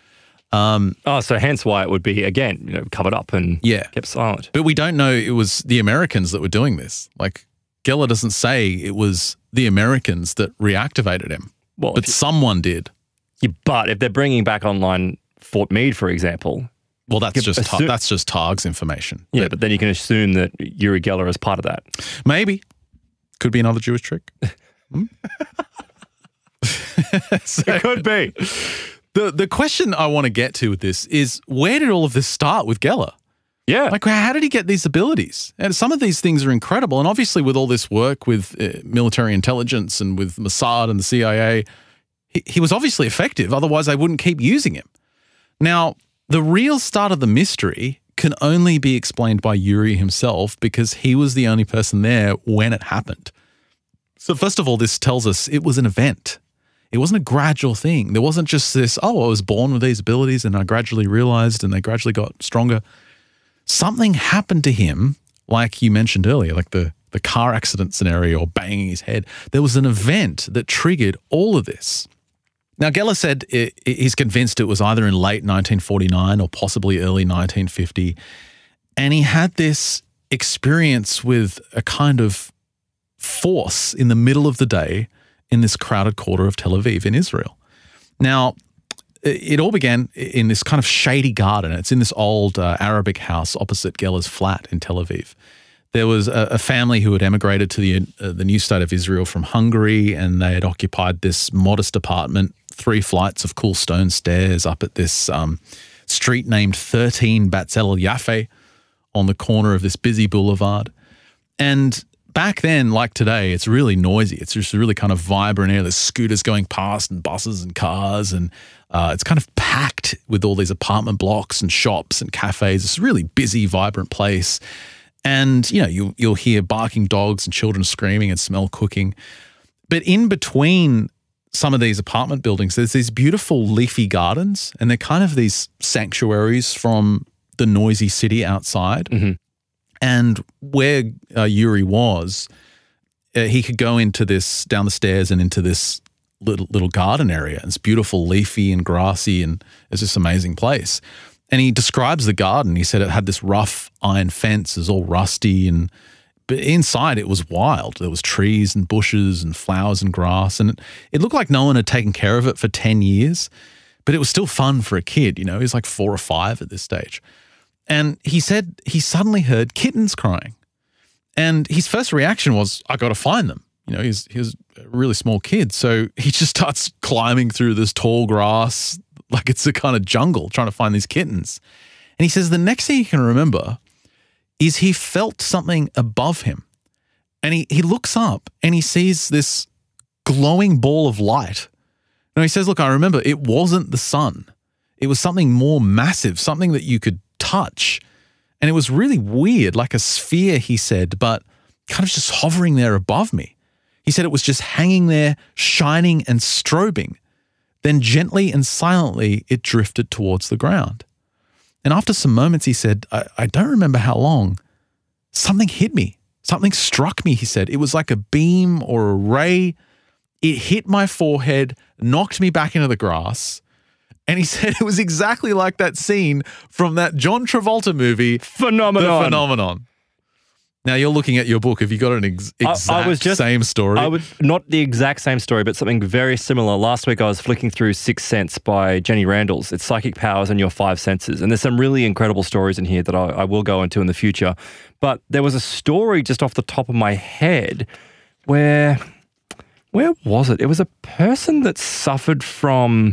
So hence why it would be, again, covered up and kept silent. But we don't know it was the Americans that were doing this. Like Geller doesn't say it was the Americans that reactivated him, but someone did. Yeah, but if they're bringing back online Fort Meade, for example. Well, that's just Taug's information. Yeah, but then you can assume that Uri Geller is part of that. Maybe. Could be another Jewish trick. It could be. The question I want to get to with this is, where did all of this start with Geller? Yeah. Like, how did he get these abilities? And some of these things are incredible. And obviously with all this work with military intelligence and with Mossad and the CIA, he was obviously effective. Otherwise, they wouldn't keep using him. Now, the real start of the mystery can only be explained by Yuri himself because he was the only person there when it happened. So first of all, this tells us it was an event. It wasn't a gradual thing. There wasn't just this, I was born with these abilities and I gradually realized and they gradually got stronger. Something happened to him, like you mentioned earlier, like the car accident scenario or banging his head. There was an event that triggered all of this. Now, Geller said he's convinced it was either in late 1949 or possibly early 1950. And he had this experience with a kind of force in the middle of the day in this crowded quarter of Tel Aviv in Israel. Now, it all began in this kind of shady garden. It's in this old Arabic house opposite Geller's flat in Tel Aviv. There was a family who had emigrated to the new state of Israel from Hungary, and they had occupied this modest apartment, 3 flights of cool stone stairs up at this street named 13 Batzel Yaffe on the corner of this busy boulevard. And back then, like today, it's really noisy. It's just really kind of vibrant air. There's scooters going past and buses and cars, and it's kind of packed with all these apartment blocks and shops and cafes. It's a really busy, vibrant place. And, you'll hear barking dogs and children screaming and smell cooking. But in between some of these apartment buildings, there's these beautiful leafy gardens, and they're kind of these sanctuaries from the noisy city outside. Mm-hmm. And where Yuri was, he could go into this, down the stairs and into this little garden area. It's beautiful, leafy and grassy, and it's this amazing place. And he describes the garden. He said it had this rough iron fence, it was all rusty, but inside it was wild. There was trees and bushes and flowers and grass, and it looked like no one had taken care of it for 10 years, but it was still fun for a kid. He was like 4 or 5 at this stage. And he said he suddenly heard kittens crying. And his first reaction was, I got to find them. He was a really small kid. So he just starts climbing through this tall grass like it's a kind of jungle trying to find these kittens. And he says the next thing he can remember is he felt something above him. And he looks up and he sees this glowing ball of light. And he says, look, I remember it wasn't the sun. It was something more massive, something that you could touch. And it was really weird, like a sphere, he said, but kind of just hovering there above me. He said it was just hanging there, shining and strobing. Then gently and silently, it drifted towards the ground. And after some moments, he said, I don't remember how long, something hit me. Something struck me, he said. It was like a beam or a ray. It hit my forehead, knocked me back into the grass. And he said it was exactly like that scene from that John Travolta movie, Phenomenon. The Phenomenon. Now, you're looking at your book. Have you got an exact same story? Not the exact same story, but something very similar. Last week, I was flicking through Sixth Sense by Jenny Randles. It's psychic powers and your 5 senses. And there's some really incredible stories in here that I will go into in the future. But there was a story just off the top of my head where was it? It was a person that suffered from...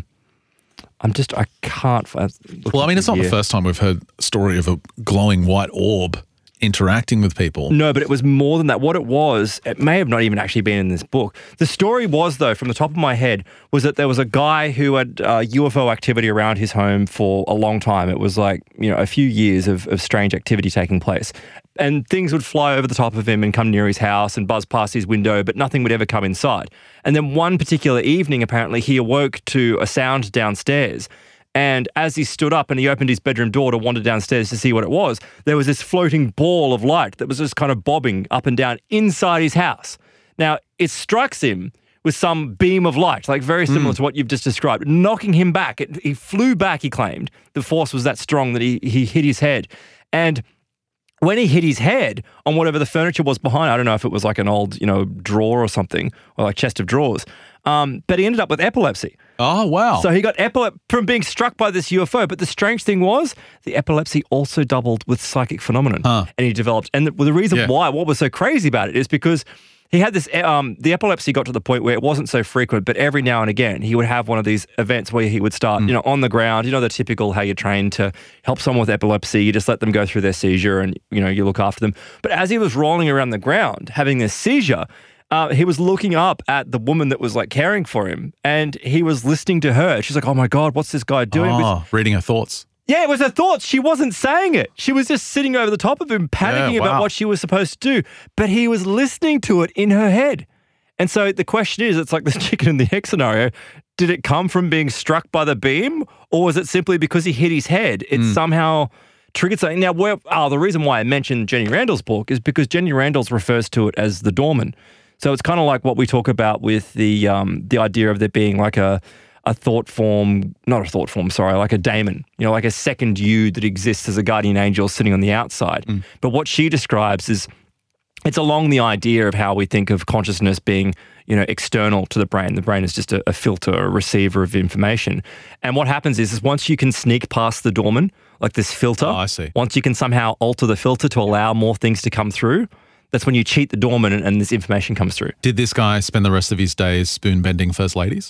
I can't... Well, I mean, it's not the first time we've heard a story of a glowing white orb interacting with people. No, but it was more than that. What it was, it may have not even actually been in this book. The story was, though, from the top of my head, was that there was a guy who had UFO activity around his home for a long time. It was like, a few years of strange activity taking place. And things would fly over the top of him and come near his house and buzz past his window, but nothing would ever come inside. And then one particular evening, apparently, he awoke to a sound downstairs. And as he stood up and he opened his bedroom door to wander downstairs to see what it was, there was this floating ball of light that was just kind of bobbing up and down inside his house. Now, it strikes him with some beam of light, like very similar to what you've just described, knocking him back. He flew back, he claimed. The force was that strong that he hit his head. And when he hit his head on whatever the furniture was behind, I don't know if it was like an old, drawer or something, or like chest of drawers, but he ended up with epilepsy. Oh, wow. So he got epilepsy from being struck by this UFO. But the strange thing was the epilepsy also doubled with psychic phenomenon. And he developed, and the reason why, what was so crazy about it is because he had this, the epilepsy got to the point where it wasn't so frequent, but every now and again he would have one of these events where he would start, on the ground, the typical how you're trained to help someone with epilepsy, you just let them go through their seizure and, you look after them. But as he was rolling around the ground having this seizure, he was looking up at the woman that was like caring for him and he was listening to her. She's like, oh my God, what's this guy doing? Reading her thoughts. Yeah, it was her thoughts. She wasn't saying it. She was just sitting over the top of him, panicking about what she was supposed to do. But he was listening to it in her head. And so the question is, it's like the chicken and the egg scenario. Did it come from being struck by the beam? Or was it simply because he hit his head? It somehow triggered something. Now, the reason why I mentioned Jenny Randles' book is because Jenny Randles refers to it as the Doorman. So it's kind of like what we talk about with the idea of there being like a thought form, not a thought form, sorry, like a daemon, like a second you that exists as a guardian angel sitting on the outside. But what she describes is it's along the idea of how we think of consciousness being, external to the brain. The brain is just a filter, a receiver of information. And what happens is once you can sneak past the doorman, like this filter, I see. Once you can somehow alter the filter to allow more things to come through, that's when you cheat the doorman and this information comes through. Did this guy spend the rest of his days spoon bending first ladies?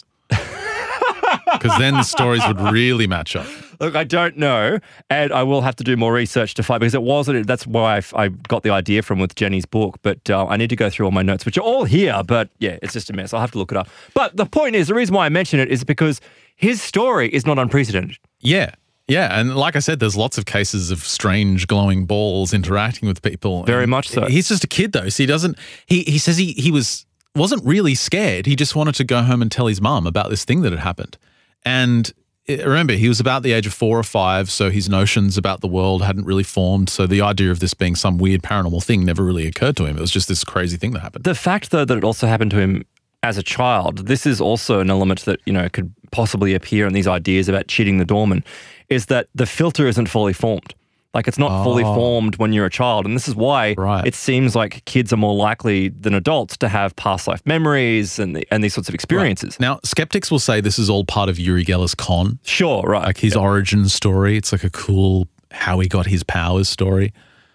Because then the stories would really match up. Look, I don't know, and I will have to do more research to find, because it wasn't, that's why I got the idea from with Jenny's book, but I need to go through all my notes, which are all here, but yeah, it's just a mess. I'll have to look it up. But the point is, the reason why I mention it is because his story is not unprecedented. Yeah. Yeah, and like I said, there's lots of cases of strange glowing balls interacting with people. Very much so. He's just a kid though, so he doesn't. He says he wasn't really scared. He just wanted to go home and tell his mum about this thing that had happened. And remember, he was about the age of 4 or 5, so his notions about the world hadn't really formed. So the idea of this being some weird paranormal thing never really occurred to him. It was just this crazy thing that happened. The fact, though, that it also happened to him as a child, this is also an element that, could possibly appear in these ideas about cheating the doorman, is that the filter isn't fully formed. Like, it's not fully formed when you're a child. And this is why it seems like kids are more likely than adults to have past life memories and these sorts of experiences. Right. Now, skeptics will say this is all part of Uri Geller's con. Sure, right. Like his origin story. It's like a cool how he got his powers story.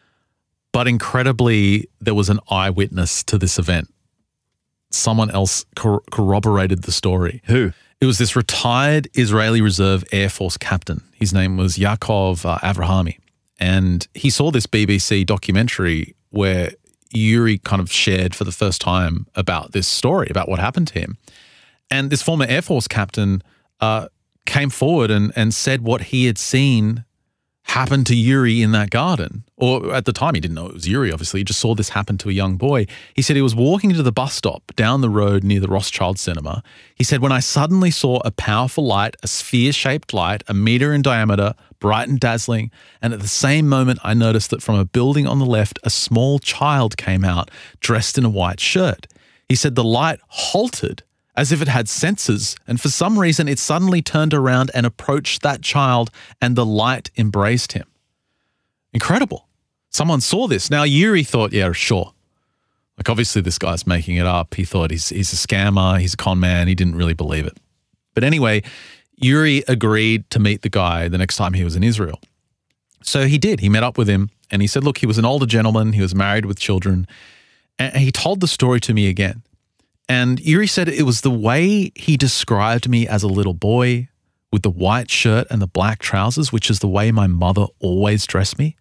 But incredibly, there was an eyewitness to this event. Someone else corroborated the story. Who? It was this retired Israeli Reserve Air Force captain. His name was Yaakov Avrahami. And he saw this BBC documentary where Uri kind of shared for the first time about this story, about what happened to him. And this former Air Force captain came forward and said what he had seen happen to Uri in that garden. Or at the time, he didn't know it was Uri, obviously. He just saw this happen to a young boy. He said he was walking to the bus stop down the road near the Rothschild Cinema. He said, when I suddenly saw a powerful light, a sphere-shaped light, 1 meter in diameter, bright and dazzling, and at the same moment, I noticed that from a building on the left, a small child came out dressed in a white shirt. He said the light halted as if it had senses, and for some reason, it suddenly turned around and approached that child, and the light embraced him. Incredible. Someone saw this. Now, Uri thought, yeah, sure. Like, obviously, this guy's making it up. He thought he's a scammer, he's a con man. He didn't really believe it. But anyway, Uri agreed to meet the guy the next time he was in Israel. So he did. He met up with him, and he said, look, he was an older gentleman. He was married with children. And he told the story to me again. And Uri said it was the way he described me as a little boy with the white shirt and the black trousers, which is the way my mother always dressed me.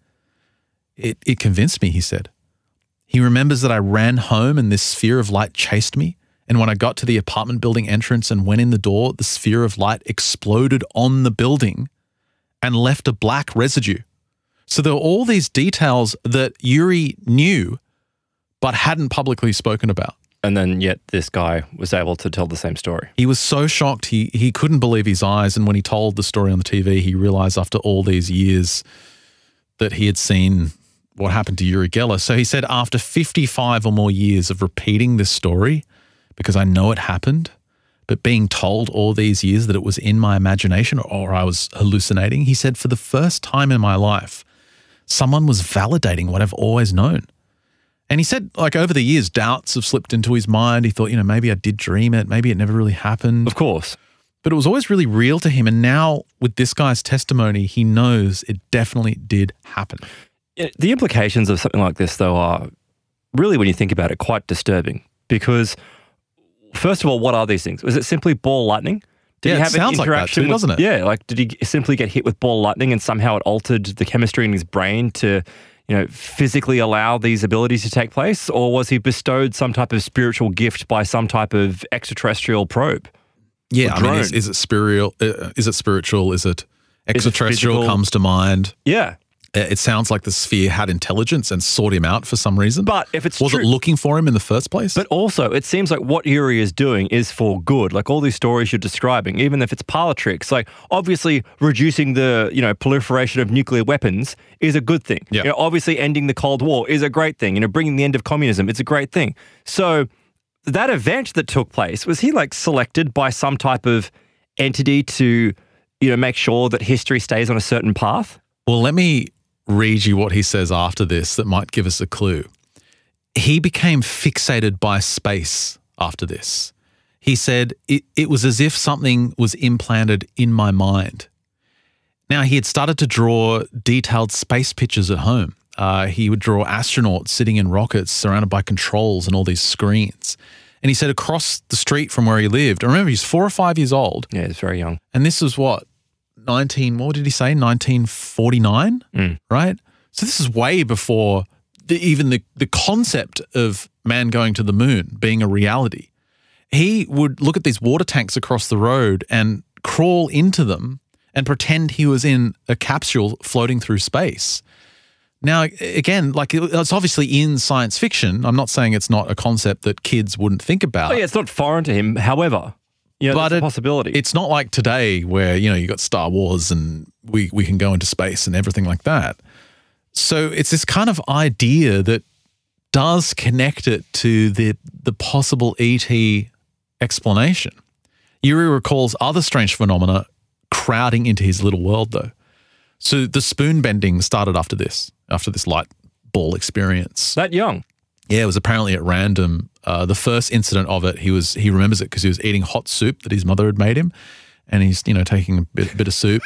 It convinced me, he said. He remembers that I ran home and this sphere of light chased me. And when I got to the apartment building entrance and went in the door, the sphere of light exploded on the building and left a black residue. So there were all these details that Uri knew but hadn't publicly spoken about. And then yet this guy was able to tell the same story. He was so shocked. He couldn't believe his eyes. And when he told the story on the TV, he realized after all these years that he had seen what happened to Uri Geller. So he said, after 55 or more years of repeating this story, because I know it happened, but being told all these years that it was in my imagination or I was hallucinating, he said, for the first time in my life, someone was validating what I've always known. And he said, like, over the years, doubts have slipped into his mind. He thought, maybe I did dream it. Maybe it never really happened. Of course. But it was always really real to him. And now with this guy's testimony, he knows it definitely did happen. The implications of something like this, though, are really, when you think about it, quite disturbing. Because, first of all, what are these things? Was it simply ball lightning? Did he have an interaction like that too, doesn't it? Yeah, like did he simply get hit with ball lightning and somehow it altered the chemistry in his brain to, physically allow these abilities to take place? Or was he bestowed some type of spiritual gift by some type of extraterrestrial probe? Yeah, I mean, is it spiritual? Is it extraterrestrial comes to mind? Yeah. It sounds like the sphere had intelligence and sought him out for some reason. But if it's was true, it looking for him in the first place? But also, it seems like what Uri is doing is for good. Like all these stories you're describing, even if it's parlor tricks, like obviously reducing the proliferation of nuclear weapons is a good thing. Yeah. Obviously ending the Cold War is a great thing. Bringing the end of communism, it's a great thing. So that event that took place, was he like selected by some type of entity to make sure that history stays on a certain path? Well, let me read you what he says after this that might give us a clue. He became fixated by space after this. He said, it was as if something was implanted in my mind. Now, he had started to draw detailed space pictures at home. He would draw astronauts sitting in rockets surrounded by controls and all these screens. And he said across the street from where he lived, I remember he's 4 or 5 years old. Yeah, he's very young. And this was what? What did he say? 1949, right? So this is way before even the concept of man going to the moon being a reality. He would look at these water tanks across the road and crawl into them and pretend he was in a capsule floating through space. Now, again, like it's obviously in science fiction. I'm not saying it's not a concept that kids wouldn't think about. Oh, yeah, it's not foreign to him. However, but it's a possibility. It's not like today where, you got Star Wars and we can go into space and everything like that. So it's this kind of idea that does connect it to the possible ET explanation. Yuri recalls other strange phenomena crowding into his little world, though. So the spoon bending started after this light ball experience. That young? Yeah, it was apparently at random. The first incident of it, he remembers it because he was eating hot soup that his mother had made him, and he's taking a bit of soup.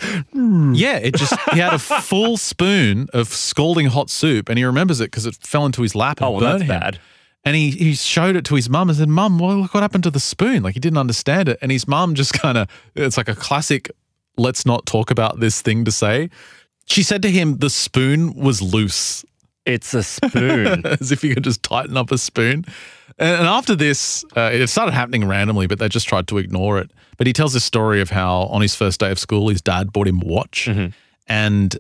Yeah, he had a full spoon of scalding hot soup, and he remembers it because it fell into his lap and burned him. Bad. And he showed it to his mum and said, "Mum, look what happened to the spoon." Like he didn't understand it, and his mum just it's like a classic, let's not talk about this thing to say. She said to him, the spoon was loose. It's a spoon. As if you could just tighten up a spoon. And after this, it started happening randomly, but they just tried to ignore it. But he tells this story of how on his first day of school, his dad bought him a watch. Mm-hmm. And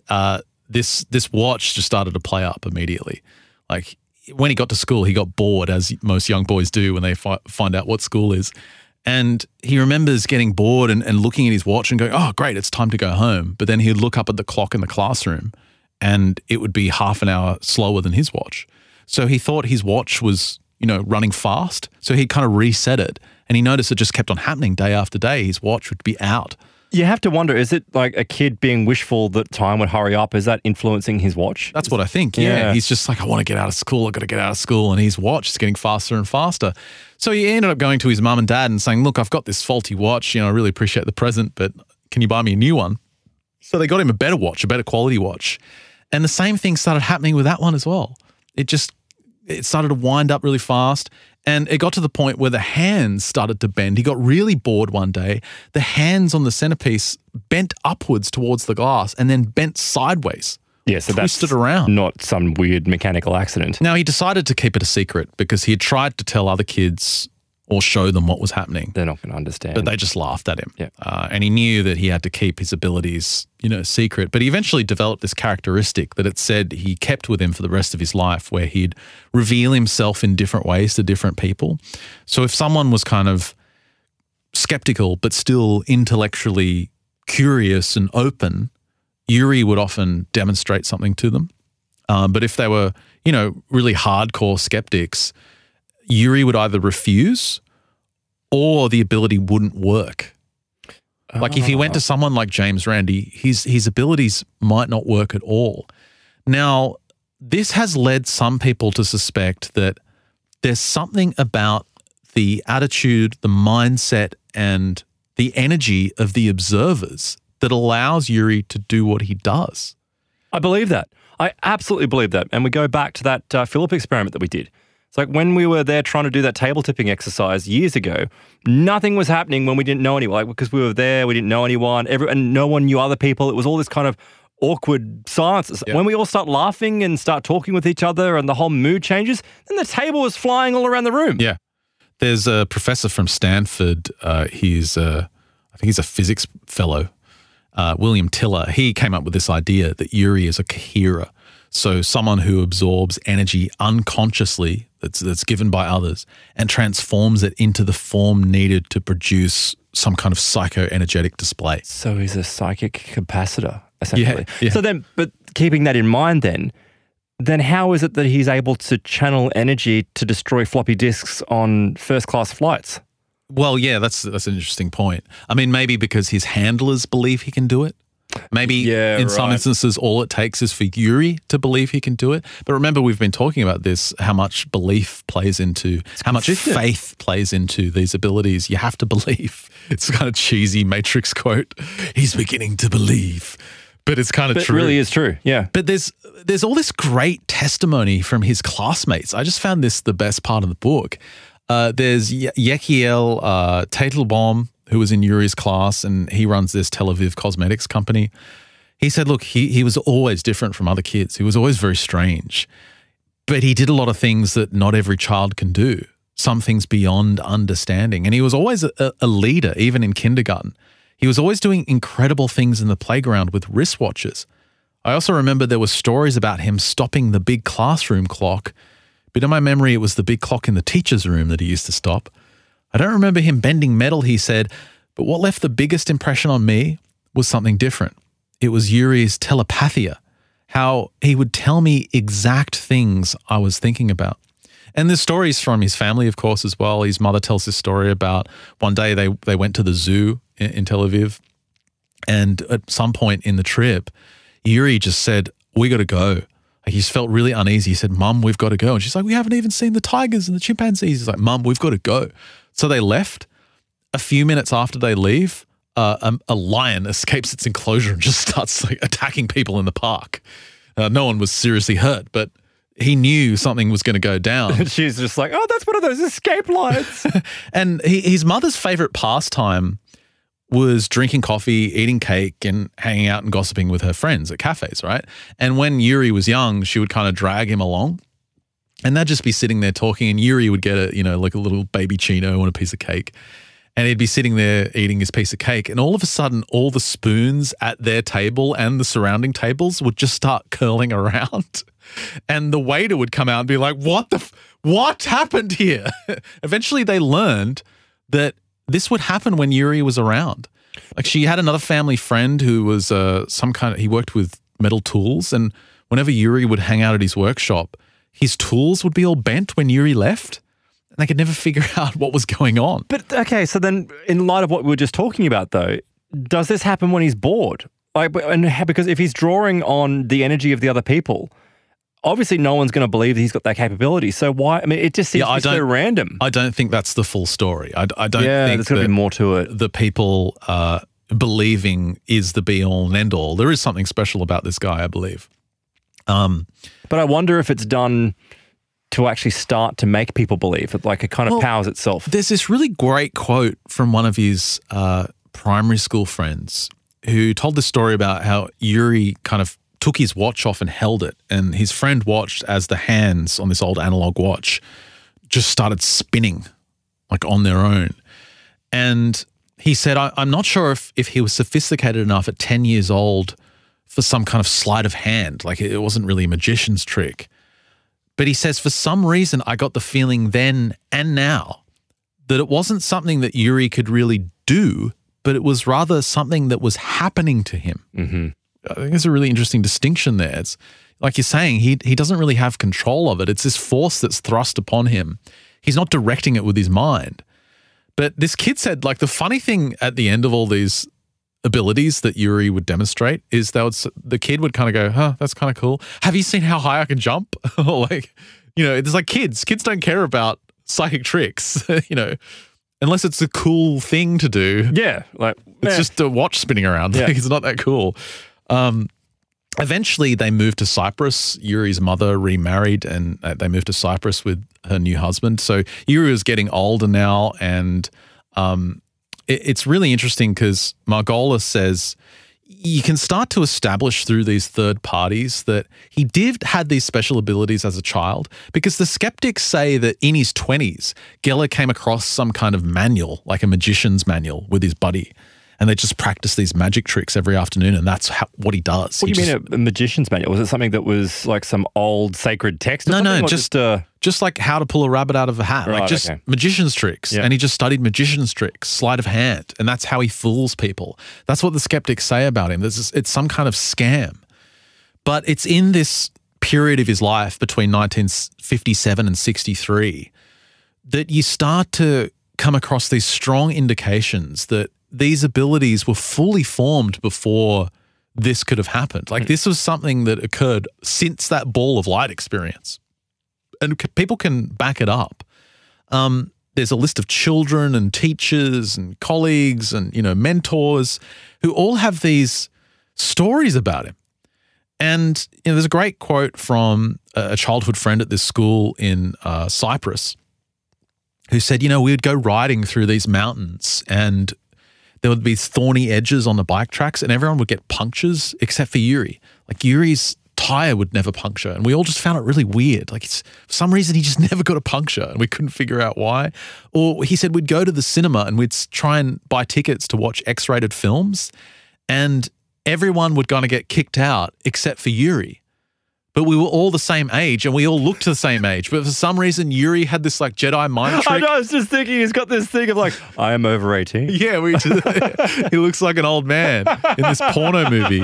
this watch just started to play up immediately. Like when he got to school, he got bored, as most young boys do when they find out what school is. And he remembers getting bored and looking at his watch and going, oh, great, it's time to go home. But then he'd look up at the clock in the classroom and it would be half an hour slower than his watch. So he thought his watch was, running fast. So he kind of reset it. And he noticed it just kept on happening day after day. His watch would be out. You have to wonder, is it like a kid being wishful that time would hurry up? Is that influencing his watch? That's what I think, yeah. He's just like, I want to get out of school. I've got to get out of school. And his watch is getting faster and faster. So he ended up going to his mum and dad and saying, look, I've got this faulty watch. I really appreciate the present, but can you buy me a new one? So they got him a better watch, a better quality watch. And the same thing started happening with that one as well. It started to wind up really fast. And it got to the point where the hands started to bend. He got really bored one day. The hands on the centerpiece bent upwards towards the glass and then bent sideways. Yeah, so twisted that's around. Not some weird mechanical accident. Now, he decided to keep it a secret because he had tried to tell other kids or show them what was happening. They're not going to understand. But they just laughed at him. Yeah. And he knew that he had to keep his abilities, secret. But he eventually developed this characteristic that it said he kept with him for the rest of his life, where he'd reveal himself in different ways to different people. So if someone was kind of skeptical but still intellectually curious and open, Yuri would often demonstrate something to them. But if they were, really hardcore skeptics, Yuri would either refuse or the ability wouldn't work. Like if he went to someone like James Randi, his abilities might not work at all. Now, this has led some people to suspect that there's something about the attitude, the mindset, and the energy of the observers that allows Yuri to do what he does. I believe that. I absolutely believe that. And we go back to that Philip experiment that we did. It's like when we were there trying to do that table tipping exercise years ago, nothing was happening when we didn't know anyone. Like, because we were there, we didn't know anyone, and no one knew other people. It was all this kind of awkward silence. Yep. When we all start laughing and start talking with each other and the whole mood changes, then the table was flying all around the room. Yeah. There's a professor from Stanford. I think he's a physics fellow, William Tiller. He came up with this idea that Yuri is a coherer. So someone who absorbs energy unconsciously that's given by others and transforms it into the form needed to produce some kind of psycho-energetic display. So he's a psychic capacitor, essentially. Yeah. So then, but keeping that in mind then how is it that he's able to channel energy to destroy floppy disks on first-class flights? Well, yeah, that's an interesting point. I mean, maybe because his handlers believe he can do it. Maybe in some instances, all it takes is for Yuri to believe he can do it. But remember, we've been talking about this, how much belief plays into, how much faith plays into these abilities. You have to believe. It's kind of cheesy Matrix quote. He's beginning to believe. But it's kind of true. It really is true, yeah. But there's all this great testimony from his classmates. I just found this the best part of the book. There's Yechiel Teitelbaum, who was in Yuri's class, and he runs this Tel Aviv cosmetics company. He said, look, he was always different from other kids. He was always very strange. But he did a lot of things that not every child can do, some things beyond understanding. And he was always a leader, even in kindergarten. He was always doing incredible things in the playground with wristwatches. I also remember there were stories about him stopping the big classroom clock, but in my memory it was the big clock in the teacher's room that he used to stop. I don't remember him bending metal, he said, but what left the biggest impression on me was something different. It was Yuri's telepathia, how he would tell me exact things I was thinking about. And there's stories from his family, of course, as well. His mother tells this story about one day they went to the zoo in Tel Aviv, and at some point in the trip, Yuri just said, "We got to go." Like, he just felt really uneasy. He said, "Mum, we've got to go." And she's like, "We haven't even seen the tigers and the chimpanzees." He's like, "Mum, we've got to go." So they left. A few minutes after they leave, a lion escapes its enclosure and just starts like attacking people in the park. No one was seriously hurt, but he knew something was going to go down. She's just like, "Oh, that's one of those escape lights." And his mother's favorite pastime was drinking coffee, eating cake, and hanging out and gossiping with her friends at cafes, right? And when Yuri was young, she would kind of drag him along, and they'd just be sitting there talking, and Yuri would get like a little baby chino and a piece of cake, and he'd be sitting there eating his piece of cake, and all of a sudden, all the spoons at their table and the surrounding tables would just start curling around. And the waiter would come out and be like, what happened here? Eventually they learned that this would happen when Yuri was around. Like, she had another family friend who was he worked with metal tools, and whenever Yuri would hang out at his workshop, his tools would be all bent when Yuri left, and they could never figure out what was going on. But okay, so then in light of what we were just talking about though, does this happen when he's bored? Because if he's drawing on the energy of the other people, obviously no one's going to believe that he's got that capability. So why? I mean, it just seems so random. I don't think that's the full story. I don't think there's got to be more to it. The people believing is the be-all and end-all. There is something special about this guy, I believe. But I wonder if it's done to actually start to make people believe it, like it kind of powers itself. There's this really great quote from one of his primary school friends who told this story about how Yuri kind of took his watch off and held it, and his friend watched as the hands on this old analog watch just started spinning like on their own. And he said, I'm not sure if he was sophisticated enough at 10 years old for some kind of sleight of hand, like it wasn't really a magician's trick. But he says, for some reason, I got the feeling then and now that it wasn't something that Yuri could really do, but it was rather something that was happening to him. Mm-hmm. I think there's a really interesting distinction there. It's like you're saying, he doesn't really have control of it. It's this force that's thrust upon him. He's not directing it with his mind. But this kid said, like, the funny thing at the end of all these abilities that Yuri would demonstrate is the kid would kind of go, "Huh, that's kind of cool. Have you seen how high I can jump?" Or like, it's like kids. Kids don't care about psychic tricks, unless it's a cool thing to do. Yeah. It's just a watch spinning around. Yeah. It's not that cool. Eventually they moved to Cyprus. Yuri's mother remarried and they moved to Cyprus with her new husband. So Yuri was getting older now, and it's really interesting because Margolis says you can start to establish through these third parties that he had these special abilities as a child, because the skeptics say that in his 20s, Geller came across some kind of manual, like a magician's manual with his buddy, and they just practice these magic tricks every afternoon, and that's what he does. What do you mean a magician's manual? Was it something that was like some old sacred text? No, just like how to pull a rabbit out of a hat, right, like just magician's tricks. Yeah. And he just studied magician's tricks, sleight of hand, and that's how he fools people. That's what the skeptics say about him. It's some kind of scam. But it's in this period of his life between 1957 and 63 that you start to come across these strong indications that these abilities were fully formed before this could have happened. Like, this was something that occurred since that ball of light experience. And people can back it up. There's a list of children and teachers and colleagues and, mentors who all have these stories about him. And there's a great quote from a childhood friend at this school in Cyprus who said, we would go riding through these mountains and there would be thorny edges on the bike tracks and everyone would get punctures except for Yuri. Like, Yuri's tire would never puncture. And we all just found it really weird. Like, for some reason, he just never got a puncture and we couldn't figure out why. Or he said we'd go to the cinema and we'd try and buy tickets to watch X-rated films and everyone would kind of get kicked out except for Yuri. But we were all the same age and we all looked the same age. But for some reason, Yuri had this like Jedi mind trick. I know, I was just thinking he's got this thing of like, I am over 18. Yeah, he looks like an old man in this porno movie.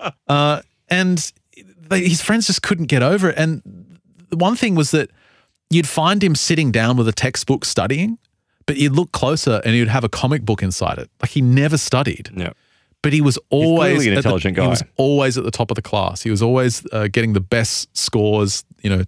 And his friends just couldn't get over it. And the one thing was that you'd find him sitting down with a textbook studying, but you'd look closer and he'd have a comic book inside it. Like he never studied. Yeah. But he was always an intelligent guy. He was always at the top of the class. He was always getting the best scores. He'd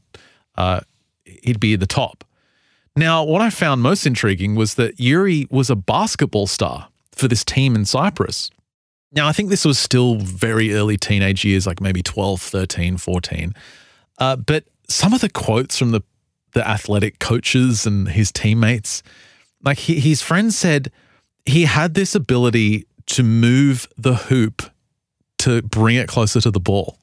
be at the top. Now, what I found most intriguing was that Yuri was a basketball star for this team in Cyprus. Now, I think this was still very early teenage years, like maybe 12, 13, 14. But some of the quotes from the athletic coaches and his teammates, like his friends said he had this ability to move the hoop to bring it closer to the ball.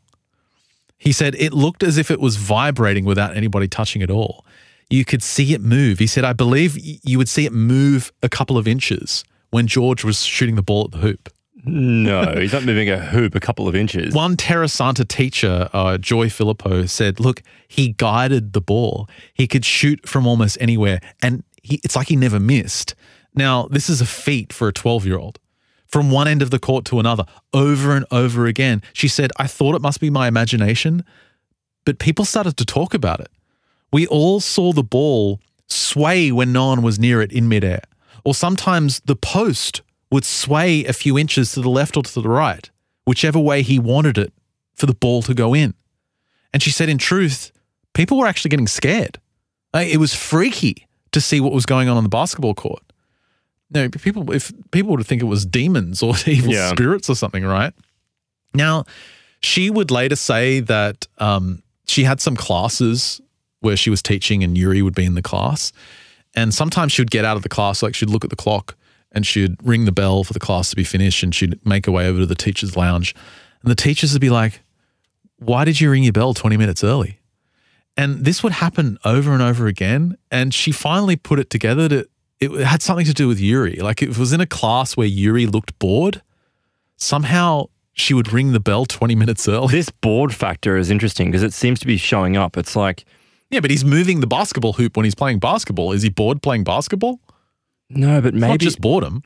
He said it looked as if it was vibrating without anybody touching it all. You could see it move. He said, I believe you would see it move a couple of inches when George was shooting the ball at the hoop. No, he's not moving a hoop a couple of inches. One Terra Santa teacher, Joy Filippo, said, look, he guided the ball. He could shoot from almost anywhere, and it's like he never missed. Now, this is a feat for a 12-year-old. From one end of the court to another, over and over again. She said, I thought it must be my imagination, but people started to talk about it. We all saw the ball sway when no one was near it in midair. Or sometimes the post would sway a few inches to the left or to the right, whichever way he wanted it for the ball to go in. And she said, in truth, people were actually getting scared. It was freaky to see what was going on the basketball court. No, if people would think it was demons or evil spirits or something, right? Now, she would later say that she had some classes where she was teaching and Yuri would be in the class. And sometimes she would get out of the class, like she'd look at the clock and she'd ring the bell for the class to be finished and she'd make her way over to the teacher's lounge. And the teachers would be like, why did you ring your bell 20 minutes early? And this would happen over and over again. And she finally put it together that it had something to do with Yuri. Like it was in a class where Yuri looked bored. Somehow she would ring the bell 20 minutes early. This bored factor is interesting because it seems to be showing up. It's like... Yeah, but he's moving the basketball hoop when he's playing basketball. Is he bored playing basketball? No, but maybe... It's not just boredom.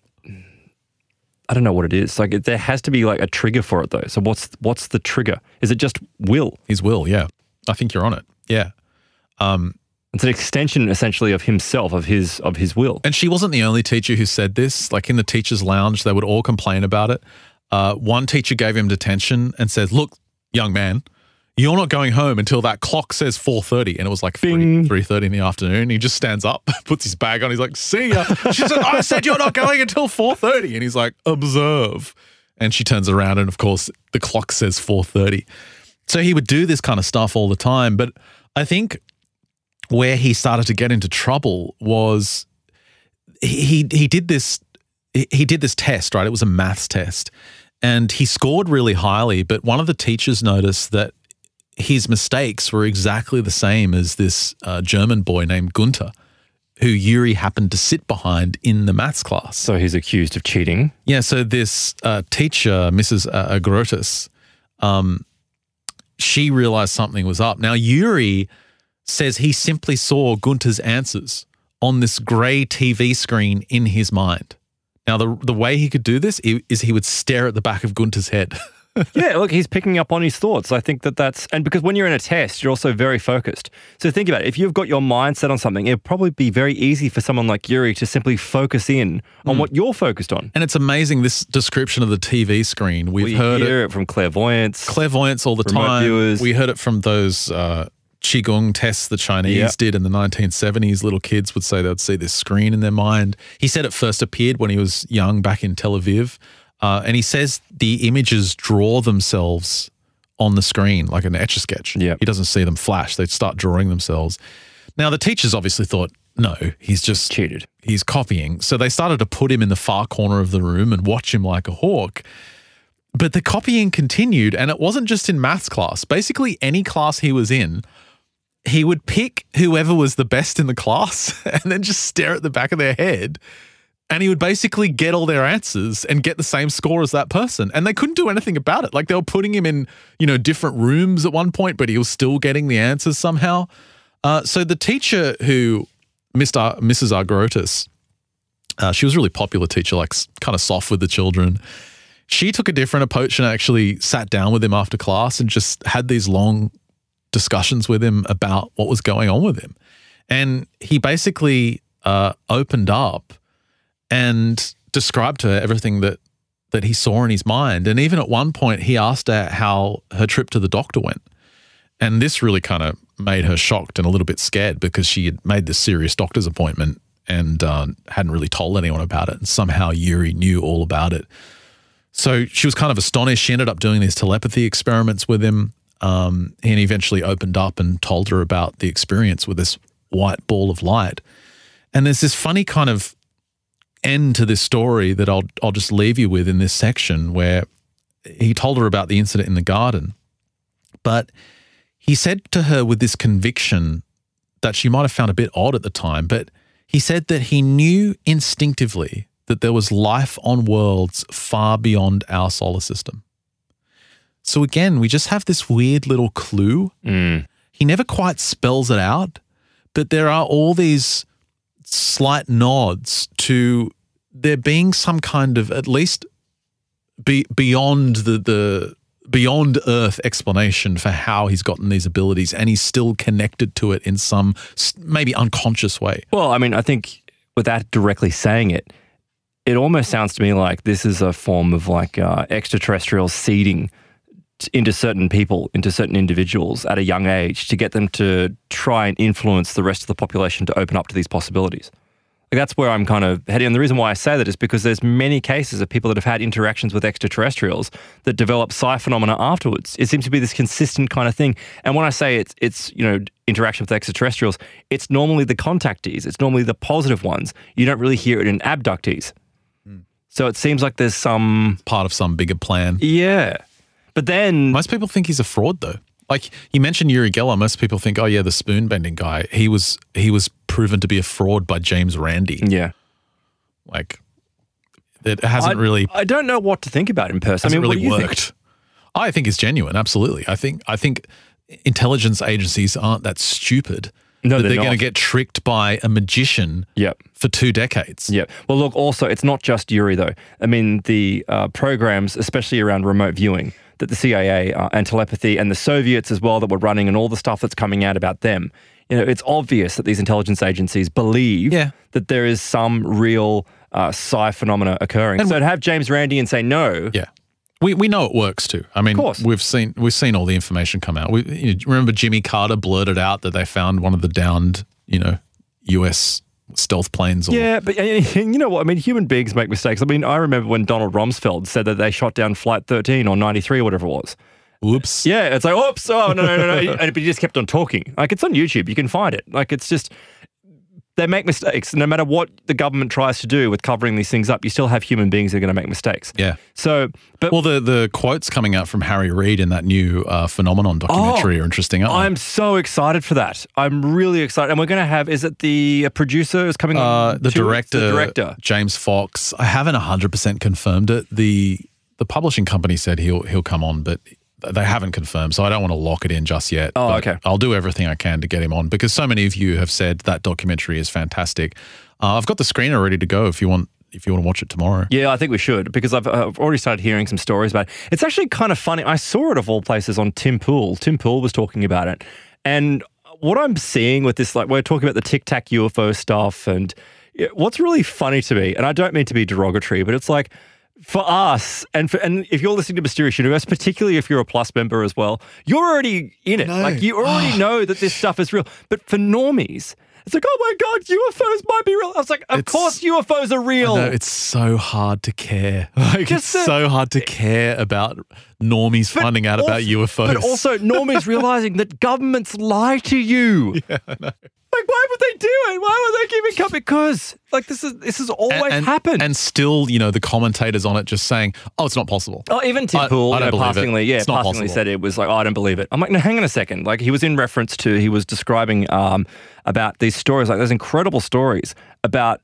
I don't know what it is. Like there has to be like a trigger for it though. So what's the trigger? Is it just will? His will, yeah. I think you're on it. Yeah. It's an extension, essentially, of himself, of his will. And she wasn't the only teacher who said this. Like in the teacher's lounge, they would all complain about it. One teacher gave him detention and said, look, young man, you're not going home until that clock says 4:30. And it was like 3:30 in the afternoon. He just stands up, puts his bag on. He's like, see ya. She said, I said you're not going until 4:30. And he's like, observe. And she turns around and, of course, the clock says 4:30. So he would do this kind of stuff all the time. But I think where he started to get into trouble was he did this test, right? It was a maths test and he scored really highly, but one of the teachers noticed that his mistakes were exactly the same as this German boy named Gunther, who Yuri happened to sit behind in the maths class. So he's accused of cheating? Yeah, so this teacher, Mrs. Agrotis, she realized something was up. Now, Yuri says he simply saw Gunther's answers on this grey TV screen in his mind. Now, the way he could do this is he would stare at the back of Gunther's head. Yeah, look, he's picking up on his thoughts. I think that's, and because when you're in a test, you're also very focused. So think about it. If you've got your mind set on something, it'd probably be very easy for someone like Yuri to simply focus in on what you're focused on. And it's amazing, this description of the TV screen. We've heard it from clairvoyants. Clairvoyants all the time. Viewers. We heard it from those Qigong tests the Chinese did in the 1970s. Little kids would say they'd see this screen in their mind. He said it first appeared when he was young back in Tel Aviv. And he says the images draw themselves on the screen like an Etch-a-Sketch. Yep. He doesn't see them flash. They start drawing themselves. Now, the teachers obviously thought, no, he's just cheated. He's copying. So they started to put him in the far corner of the room and watch him like a hawk. But the copying continued, and it wasn't just in maths class. Basically, any class he was in, he would pick whoever was the best in the class and then just stare at the back of their head, and he would basically get all their answers and get the same score as that person. And they couldn't do anything about it. Like, they were putting him in, different rooms at one point, but he was still getting the answers somehow. So the teacher who, Mrs. Argyrotis, she was a really popular teacher, like kind of soft with the children. She took a different approach and actually sat down with him after class and just had these long discussions with him about what was going on with him. And he basically opened up and described to her everything that he saw in his mind. And even at one point, he asked her how her trip to the doctor went. And this really kind of made her shocked and a little bit scared, because she had made this serious doctor's appointment and hadn't really told anyone about it. And somehow Yuri knew all about it. So she was kind of astonished. She ended up doing these telepathy experiments with him. And he eventually opened up and told her about the experience with this white ball of light. And there's this funny kind of end to this story that I'll just leave you with in this section, where he told her about the incident in the garden. But he said to her with this conviction that she might have found a bit odd at the time, but he said that he knew instinctively that there was life on worlds far beyond our solar system. So again, we just have this weird little clue. He never quite spells it out, but there are all these slight nods to there being some kind of, at least beyond the beyond Earth explanation for how he's gotten these abilities, and he's still connected to it in some maybe unconscious way. Well, I mean, I think without directly saying it, it almost sounds to me like this is a form of like extraterrestrial seeding into certain people, into certain individuals at a young age to get them to try and influence the rest of the population to open up to these possibilities. Like, that's where I'm kind of heading. And the reason why I say that is because there's many cases of people that have had interactions with extraterrestrials that develop psi phenomena afterwards. It seems to be this consistent kind of thing. And when I say it's interaction with extraterrestrials, it's normally the contactees. It's normally the positive ones. You don't really hear it in abductees. So it seems like there's some part of some bigger plan. Yeah. But then most people think he's a fraud, though. Like, you mentioned Uri Geller. Most people think, oh yeah, the spoon bending guy. He was proven to be a fraud by James Randi. Yeah. Like, it hasn't really. I don't know what to think about him personally. I mean, really worked. I think it's genuine. Absolutely. I think intelligence agencies aren't that stupid. No, they're going to get tricked by a magician for 2 decades. Yeah. Well, look, also, it's not just Yuri, though. I mean, the programs, especially around remote viewing, that the CIA and telepathy and the Soviets as well that were running, and all the stuff that's coming out about them, it's obvious that these intelligence agencies believe that there is some real psi phenomena occurring. And so to have James Randi and say no. Yeah. We know it works too. I mean, we've seen all the information come out. Remember Jimmy Carter blurted out that they found one of the downed, US stealth planes. Yeah, but you know what? I mean, human beings make mistakes. I mean, I remember when Donald Rumsfeld said that they shot down Flight 13 or 93 or whatever it was. Whoops. Yeah, it's like, oops, oh, no. But he just kept on talking. Like, it's on YouTube. You can find it. Like, it's just, they make mistakes. No matter what the government tries to do with covering these things up, you still have human beings that are going to make mistakes. Yeah. So, but well, the quotes coming out from Harry Reid in that new Phenomenon documentary are interesting, aren't they? I'm so excited for that. I'm really excited. And we're going to have, is it the producer is coming on? The director, James Fox. I haven't 100% confirmed it. The publishing company said he'll come on, but they haven't confirmed, so I don't want to lock it in just yet. Oh, okay. I'll do everything I can to get him on, because so many of you have said that documentary is fantastic. I've got the screener ready to go if you want to watch it tomorrow. Yeah, I think we should, because I've already started hearing some stories about it. It's actually kind of funny. I saw it, of all places, on Tim Pool. Tim Pool was talking about it. And what I'm seeing with this, like, we're talking about the Tic Tac UFO stuff, and what's really funny to me, and I don't mean to be derogatory, but it's like, for us, and if you're listening to Mysterious Universe, particularly if you're a Plus member as well, you're already in it. Like, you already know that this stuff is real. But for normies, it's like, oh my God, UFOs might be real. I was like, of course UFOs are real. I know, it's so hard to care. Like, it's so hard to care about normies finding out about UFOs. But also normies realizing that governments lie to you. Yeah, I know. Like, why would they do it? Why would they keep it coming? Because, like, this has always happened. And still, the commentators on it just saying, "Oh, it's not possible." Oh, even Tim Pool, I don't believe it. passingly said it was like, "Oh, I don't believe it." I'm like, no, hang on a second. Like, he was describing about these stories. Like, there's incredible stories about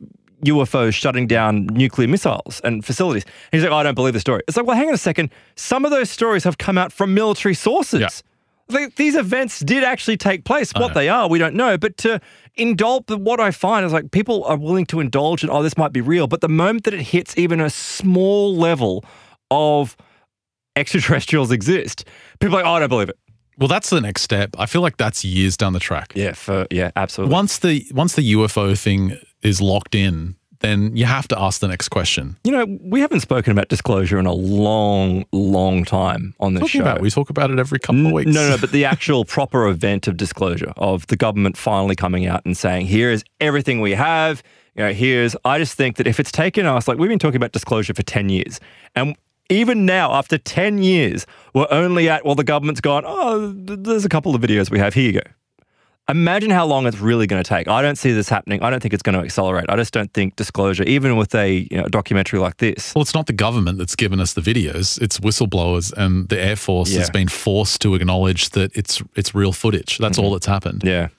UFOs shutting down nuclear missiles and facilities. And he's like, oh, I don't believe the story. It's like, well, hang on a second. Some of those stories have come out from military sources. Yeah. Like, these events did actually take place. What they are, we don't know. But to indulge, what I find is like people are willing to indulge in, oh, this might be real. But the moment that it hits even a small level of extraterrestrials exist, people are like, oh, I don't believe it. Well, that's the next step. I feel like that's years down the track. Yeah, absolutely. Once the UFO thing is locked in, then you have to ask the next question. We haven't spoken about disclosure in a long, long time on this show. We talk about it every couple of weeks. No, but the actual proper event of disclosure, of the government finally coming out and saying, here is everything we have. I just think that if it's taken us, like we've been talking about disclosure for 10 years, and even now, after 10 years, we're only at, well, the government's gone, oh, there's a couple of videos we have. Here you go. Imagine how long it's really going to take. I don't see this happening. I don't think it's going to accelerate. I just don't think disclosure, even with a documentary like this. Well, it's not the government that's given us the videos. It's whistleblowers, and the Air Force has been forced to acknowledge that it's real footage. That's all that's happened. Yeah.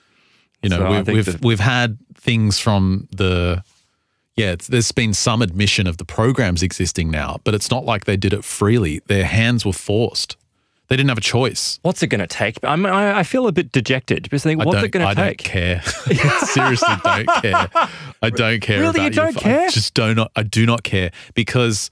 We've had things from the... Yeah, there's been some admission of the programs existing now, but it's not like they did it freely. Their hands were forced. They didn't have a choice. What's it going to take? I feel a bit dejected because I think, what's it going to take? I don't care. Seriously, don't care. I don't care. Really, you don't care? I do not care, because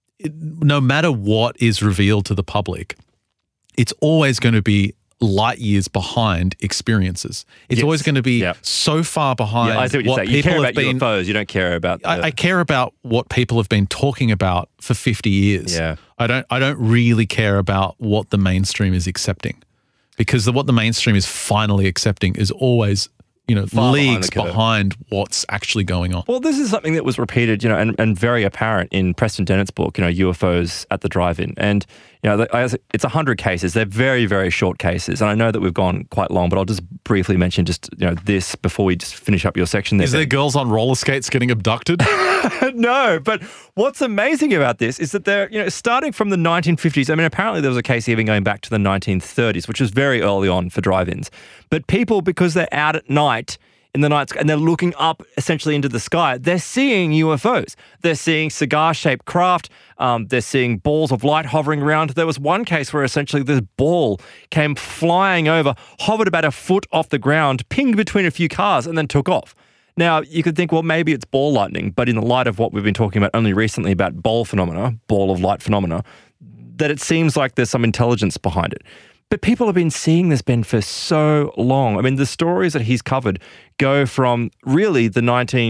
no matter what is revealed to the public, it's always going to be light years behind experiences. It's always going to be so far behind. I see what you're saying. You care about UFOs. You don't care about... I care about what people have been talking about for 50 years. Yeah. I don't really care about what the mainstream is accepting, because what the mainstream is finally accepting is always leagues behind what's actually going on. Well, this is something that was repeated, and very apparent in Preston Dennett's book, UFOs at the Drive-In. And, it's 100 cases. They're very, very short cases. And I know that we've gone quite long, but I'll just briefly mention this before we just finish up your section there. Is there girls on roller skates getting abducted? No, but what's amazing about this is that they're, starting from the 1950s. I mean, apparently there was a case even going back to the 1930s, which was very early on for drive-ins. But people, because they're out at night, in the night, and they're looking up essentially into the sky, they're seeing UFOs. They're seeing cigar-shaped craft. They're seeing balls of light hovering around. There was one case where essentially this ball came flying over, hovered about a foot off the ground, pinged between a few cars, and then took off. Now, you could think, well, maybe it's ball lightning, but in the light of what we've been talking about only recently about ball of light phenomena, that it seems like there's some intelligence behind it. But people have been seeing this, Ben, for so long. I mean, the stories that he's covered go from really the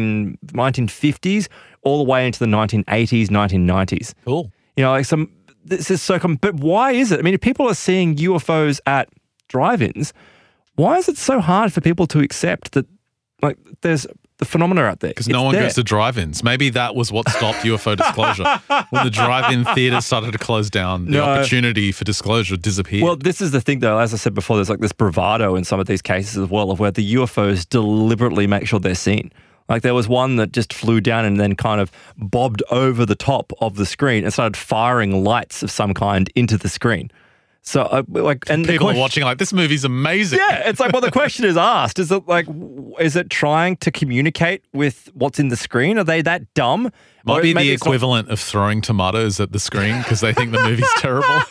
1950s all the way into the 1980s, 1990s. Cool. This is so common. But why is it? I mean, if people are seeing UFOs at drive-ins, why is it so hard for people to accept that, there's the phenomena out there? Because no one goes to drive-ins. Maybe that was what stopped UFO disclosure. When the drive-in theater started to close down, the opportunity for disclosure disappeared. Well, this is the thing, though. As I said before, there's this bravado in some of these cases as well, of where the UFOs deliberately make sure they're seen. Like, there was one that just flew down and then kind of bobbed over the top of the screen and started firing lights of some kind into the screen. So, and people are watching this movie's amazing. Yeah, it's well, the question is asked: is it trying to communicate with what's in the screen? Are they that dumb? Might be the equivalent of throwing tomatoes at the screen because they think the movie's terrible.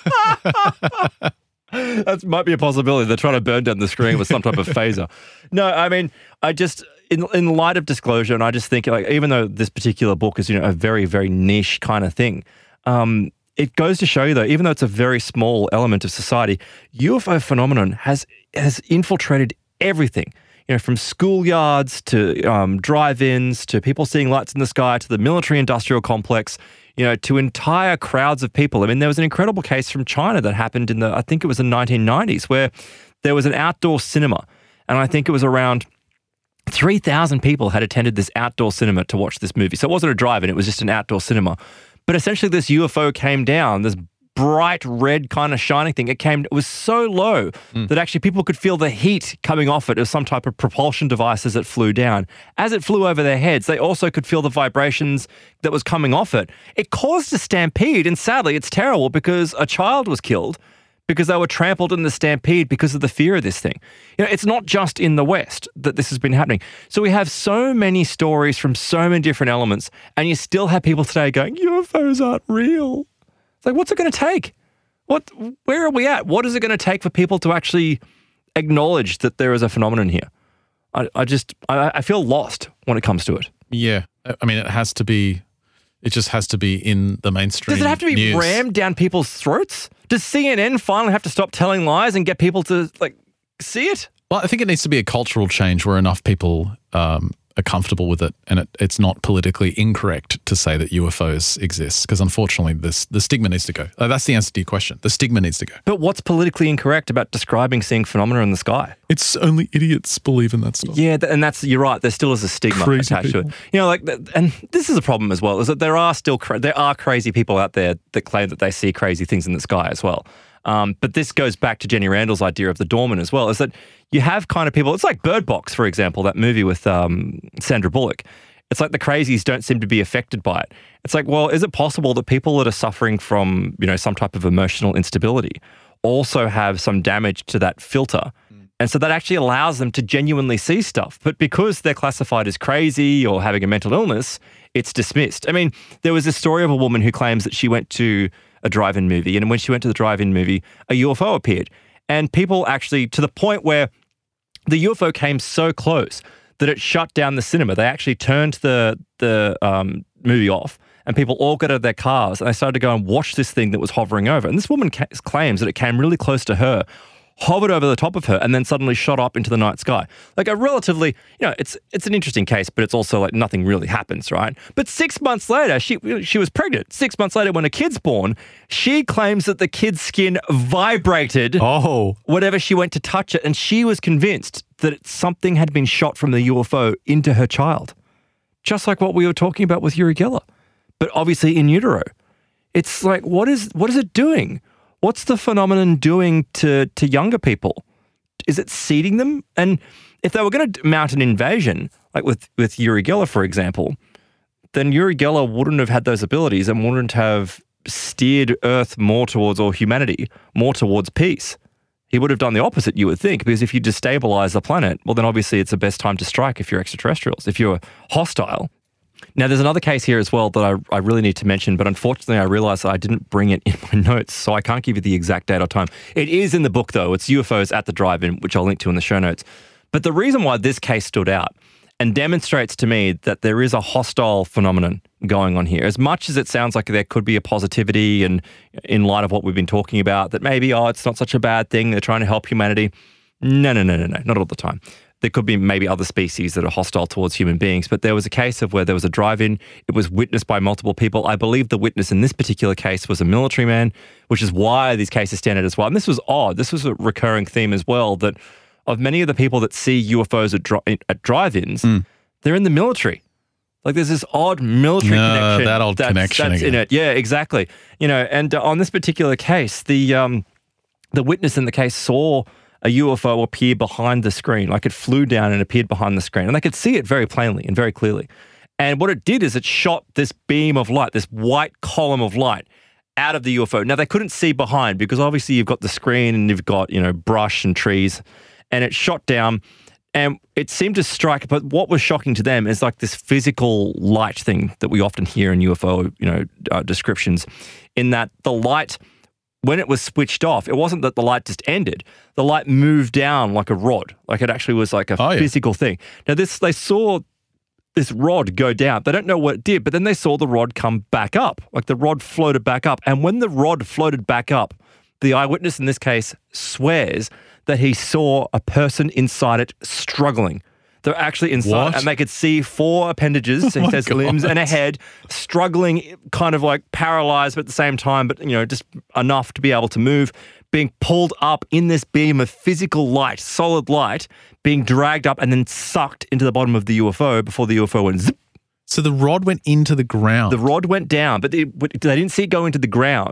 That might be a possibility. They're trying to burn down the screen with some type of phaser. No, I mean, I just, in light of disclosure, and I just think, even though this particular book is, a very, very niche kind of thing, it goes to show you, though, even though it's a very small element of society, UFO phenomenon has infiltrated everything. From schoolyards to drive-ins to people seeing lights in the sky to the military-industrial complex, to entire crowds of people. I mean, there was an incredible case from China that happened I think it was the 1990s, where there was an outdoor cinema, and I think it was around 3,000 people had attended this outdoor cinema to watch this movie. So it wasn't a drive-in, it was just an outdoor cinema. But essentially this UFO came down, this bright red kind of shining thing. It was so low that actually people could feel the heat coming off it as some type of propulsion device as it flew down. As it flew over their heads, they also could feel the vibrations that was coming off it. It caused a stampede, and sadly, it's terrible because a child was killed because they were trampled in the stampede because of the fear of this thing. It's not just in the West that this has been happening. So we have so many stories from so many different elements, and you still have people today going, UFOs aren't real. It's like, what's it going to take? Where are we at? What is it going to take for people to actually acknowledge that there is a phenomenon here? I feel lost when it comes to it. Yeah. I mean, it just has to be in the mainstream Does it have to be news. rammed down people's throats? Does CNN finally have to stop telling lies and get people to see it? Well, I think it needs to be a cultural change where enough people are comfortable with it, and it's not politically incorrect to say that UFOs exist, because unfortunately the stigma needs to go. That's the answer to your question. The stigma needs to go. But what's politically incorrect about describing seeing phenomena in the sky? It's only idiots believe in that stuff. Yeah, and you're right. There still is a stigma Crazy attached people. to it. And this is a problem as well, is that there are crazy people out there that claim that they see crazy things in the sky as well. But this goes back to Jenny Randall's idea of the doorman as well, is that you have kind of people, it's like Bird Box, for example, that movie with Sandra Bullock. It's like the crazies don't seem to be affected by it. It's like, well, is it possible that people that are suffering from, some type of emotional instability also have some damage to that filter? And so that actually allows them to genuinely see stuff. But because they're classified as crazy or having a mental illness, it's dismissed. I mean, there was a story of a woman who claims that she went to a drive-in movie, and when she went to the drive-in movie, a UFO appeared. And people actually, to the point where the UFO came so close that it shut down the cinema. They actually turned the movie off, and people all got out of their cars, and they started to go and watch this thing that was hovering over. And this woman claims that it came really close to her, hovered over the top of her, and then suddenly shot up into the night sky. Like a relatively, it's an interesting case, but it's also like nothing really happens, right? But 6 months later, she was pregnant. 6 months later, when a kid's born, she claims that the kid's skin vibrated whenever she went to touch it, and she was convinced that something had been shot from the UFO into her child. Just like what we were talking about with Uri Geller, but obviously in utero. It's like, what is it doing? What's the phenomenon doing to younger people? Is it seeding them? And if they were going to mount an invasion, like with Uri Geller, for example, then Uri Geller wouldn't have had those abilities and wouldn't have steered Earth more towards, or humanity, more towards peace. He would have done the opposite, you would think, because if you destabilize the planet, well, then obviously it's the best time to strike if you're extraterrestrials, if you're hostile. Now, there's another case here as well that I really need to mention, but unfortunately I realized that I didn't bring it in my notes, so I can't give you the exact date or time. It is in the book, though. It's UFOs at the Drive-In, which I'll link to in the show notes. But the reason why this case stood out and demonstrates to me that there is a hostile phenomenon going on here, as much as it sounds like there could be a positivity, and in light of what we've been talking about, that maybe, it's not such a bad thing, they're trying to help humanity. No, not all the time. There could be maybe other species that are hostile towards human beings, but there was a case of where there was a drive-in. It was witnessed by multiple people. I believe the witness in this particular case was a military man, which is why these cases stand out as well. And this was odd. This was a recurring theme as well, that of many of the people that see UFOs at drive-ins, they're in the military. Like there's this odd military connection. That old connection that's again. in it. Yeah, exactly. And on this particular case, the witness in the case saw a UFO appear behind the screen, like it flew down and appeared behind the screen. And they could see it very plainly and very clearly. And what it did is it shot this beam of light, this white column of light out of the UFO. Now, they couldn't see behind because obviously you've got the screen and you've got, brush and trees. And it shot down and it seemed to strike. But what was shocking to them is like this physical light thing that we often hear in UFO, descriptions, in that the light, when it was switched off, it wasn't that the light just ended. The light moved down like a rod. Like it actually was like a physical thing. Now they saw this rod go down. They don't know what it did, but then they saw the rod come back up. Like the rod floated back up. And when the rod floated back up, the eyewitness in this case swears that he saw a person inside it struggling. They're actually inside, and they could see 4 appendages, it says limbs and a head, struggling, kind of like paralyzed but at the same time, but, just enough to be able to move, being pulled up in this beam of physical light, solid light, being dragged up and then sucked into the bottom of the UFO before the UFO went zip. So the rod went into the ground. The rod went down, but they didn't see it go into the ground,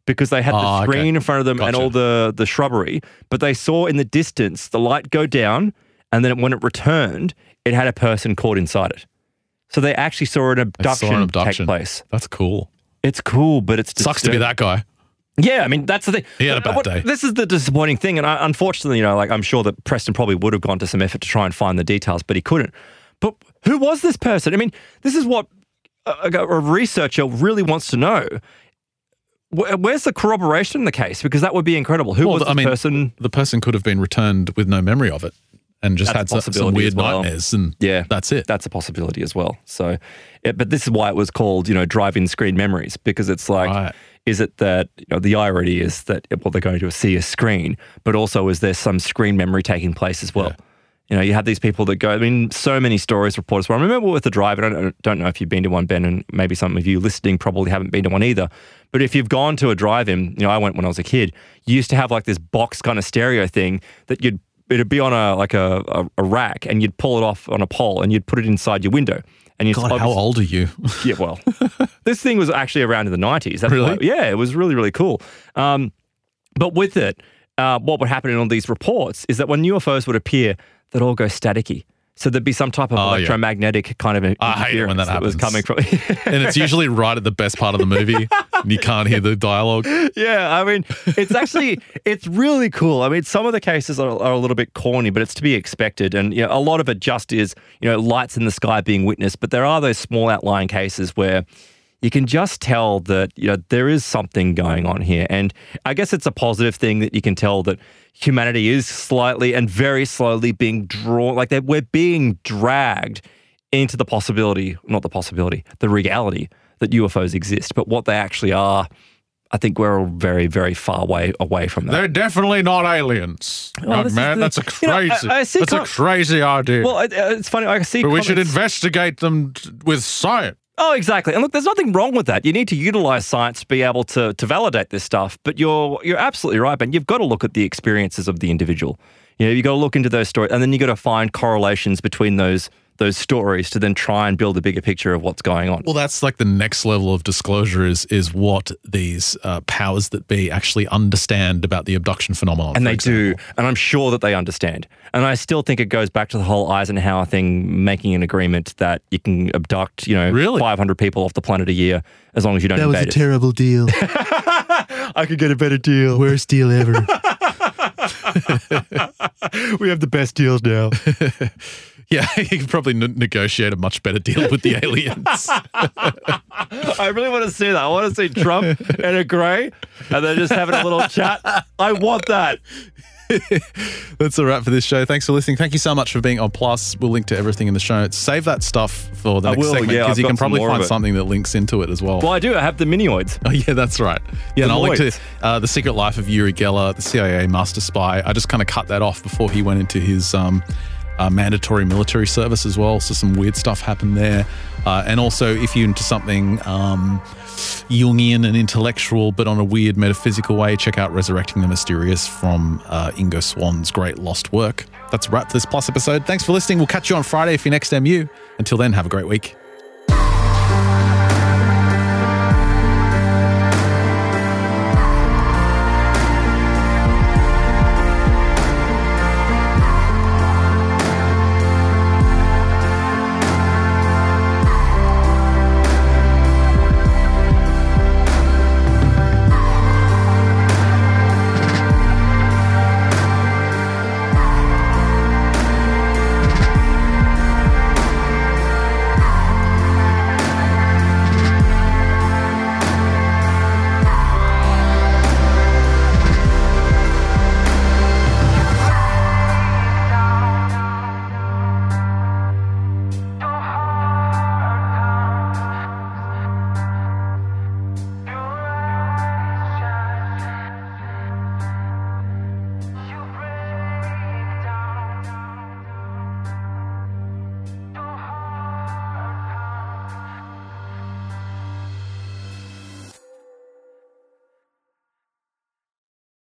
because they had the screen in front of them and all the shrubbery, but they saw in the distance the light go down, and then when it returned, it had a person caught inside it. So they actually saw an abduction take place. That's cool. It's cool, but it's disturbing. Sucks to be that guy. Yeah, I mean, that's the thing. He had a bad day. This is the disappointing thing, and unfortunately, you know, like, I'm sure that Preston probably would have gone to some effort to try and find the details, but he couldn't. But who was this person? I mean, this is what a researcher really wants to know. Where's the corroboration in the case? Because that would be incredible. Who was the person? The person could have been returned with no memory of it and just had some weird nightmares, and that's it. That's a possibility as well. So, but this is why it was called, you know, drive-in screen memories, because it's like, is it that, you know, the irony is that, well, they're going to see a screen, but also is there some screen memory taking place as well? Yeah. You know, you have these people that go, I mean, so many stories reported. Well, I remember with the drive-in, I don't know if you've been to one, Ben, and maybe some of you listening probably haven't been to one either, but if you've gone to a drive-in, you know, I went when I was a kid, you used to have like this box kind of stereo thing that it'd be on a rack, and you'd pull it off on a pole and you'd put it inside your window. And God, how old are you? Yeah, well, this thing was actually around in the 90s. That's really? Yeah, it was really, really cool. But with it, what would happen in all these reports is that when UFOs would appear, they'd all go staticky. So there'd be some type of electromagnetic kind of I hate it when that happens. Was coming from. And it's usually right at the best part of the movie, and you can't hear the dialogue. Yeah, I mean, it's really cool. I mean, some of the cases are a little bit corny, but it's to be expected. And, you know, a lot of it just is, you know, lights in the sky being witnessed. But there are those small outlying cases where you can just tell that, you know, there is something going on here. And I guess it's a positive thing that you can tell that humanity is slightly and very slowly being drawn, like that we're being dragged into the reality that UFOs exist. But what they actually are, I think we're very, very far away from that. They're definitely not aliens. Oh, man, that's a crazy, that's a crazy idea. Well, it's funny. I see, but we should investigate them with science. Oh, exactly. And look, there's nothing wrong with that. You need to utilize science to be able to validate this stuff. But you're absolutely right, Ben. You've got to look at the experiences of the individual. You know, you've got to look into those stories, and then you've got to find correlations between those stories to then try and build a bigger picture of what's going on. Well, that's like the next level of disclosure is what these powers that be actually understand about the abduction phenomenon. And they do. And I'm sure that they understand. And I still think it goes back to the whole Eisenhower thing, making an agreement that you can abduct, you know, 500 people off the planet a year as long as you don't invade it. That was a terrible deal. I could get a better deal. Worst deal ever. We have the best deals now. Yeah, you can probably negotiate a much better deal with the aliens. I really want to see that. I want to see Trump and a grey, and they're just having a little chat. I want that. That's a wrap for this show. Thanks for listening. Thank you so much for being on Plus. We'll link to everything in the show notes. Save that stuff for the next segment, because you can probably find something that links into it as well. Well, I do. I have the Minioids. Oh, yeah, that's right. Yeah, and I'll link to The Secret Life of Uri Geller, the CIA master spy. I just kind of cut that off before he went into his mandatory military service as well. So some weird stuff happened there. And also, if you're into something Jungian and intellectual, but on a weird metaphysical way, check out Resurrecting the Mysterious from Ingo Swann's great lost work. That's a wrap for this Plus episode. Thanks for listening. We'll catch you on Friday for your next MU. Until then, have a great week.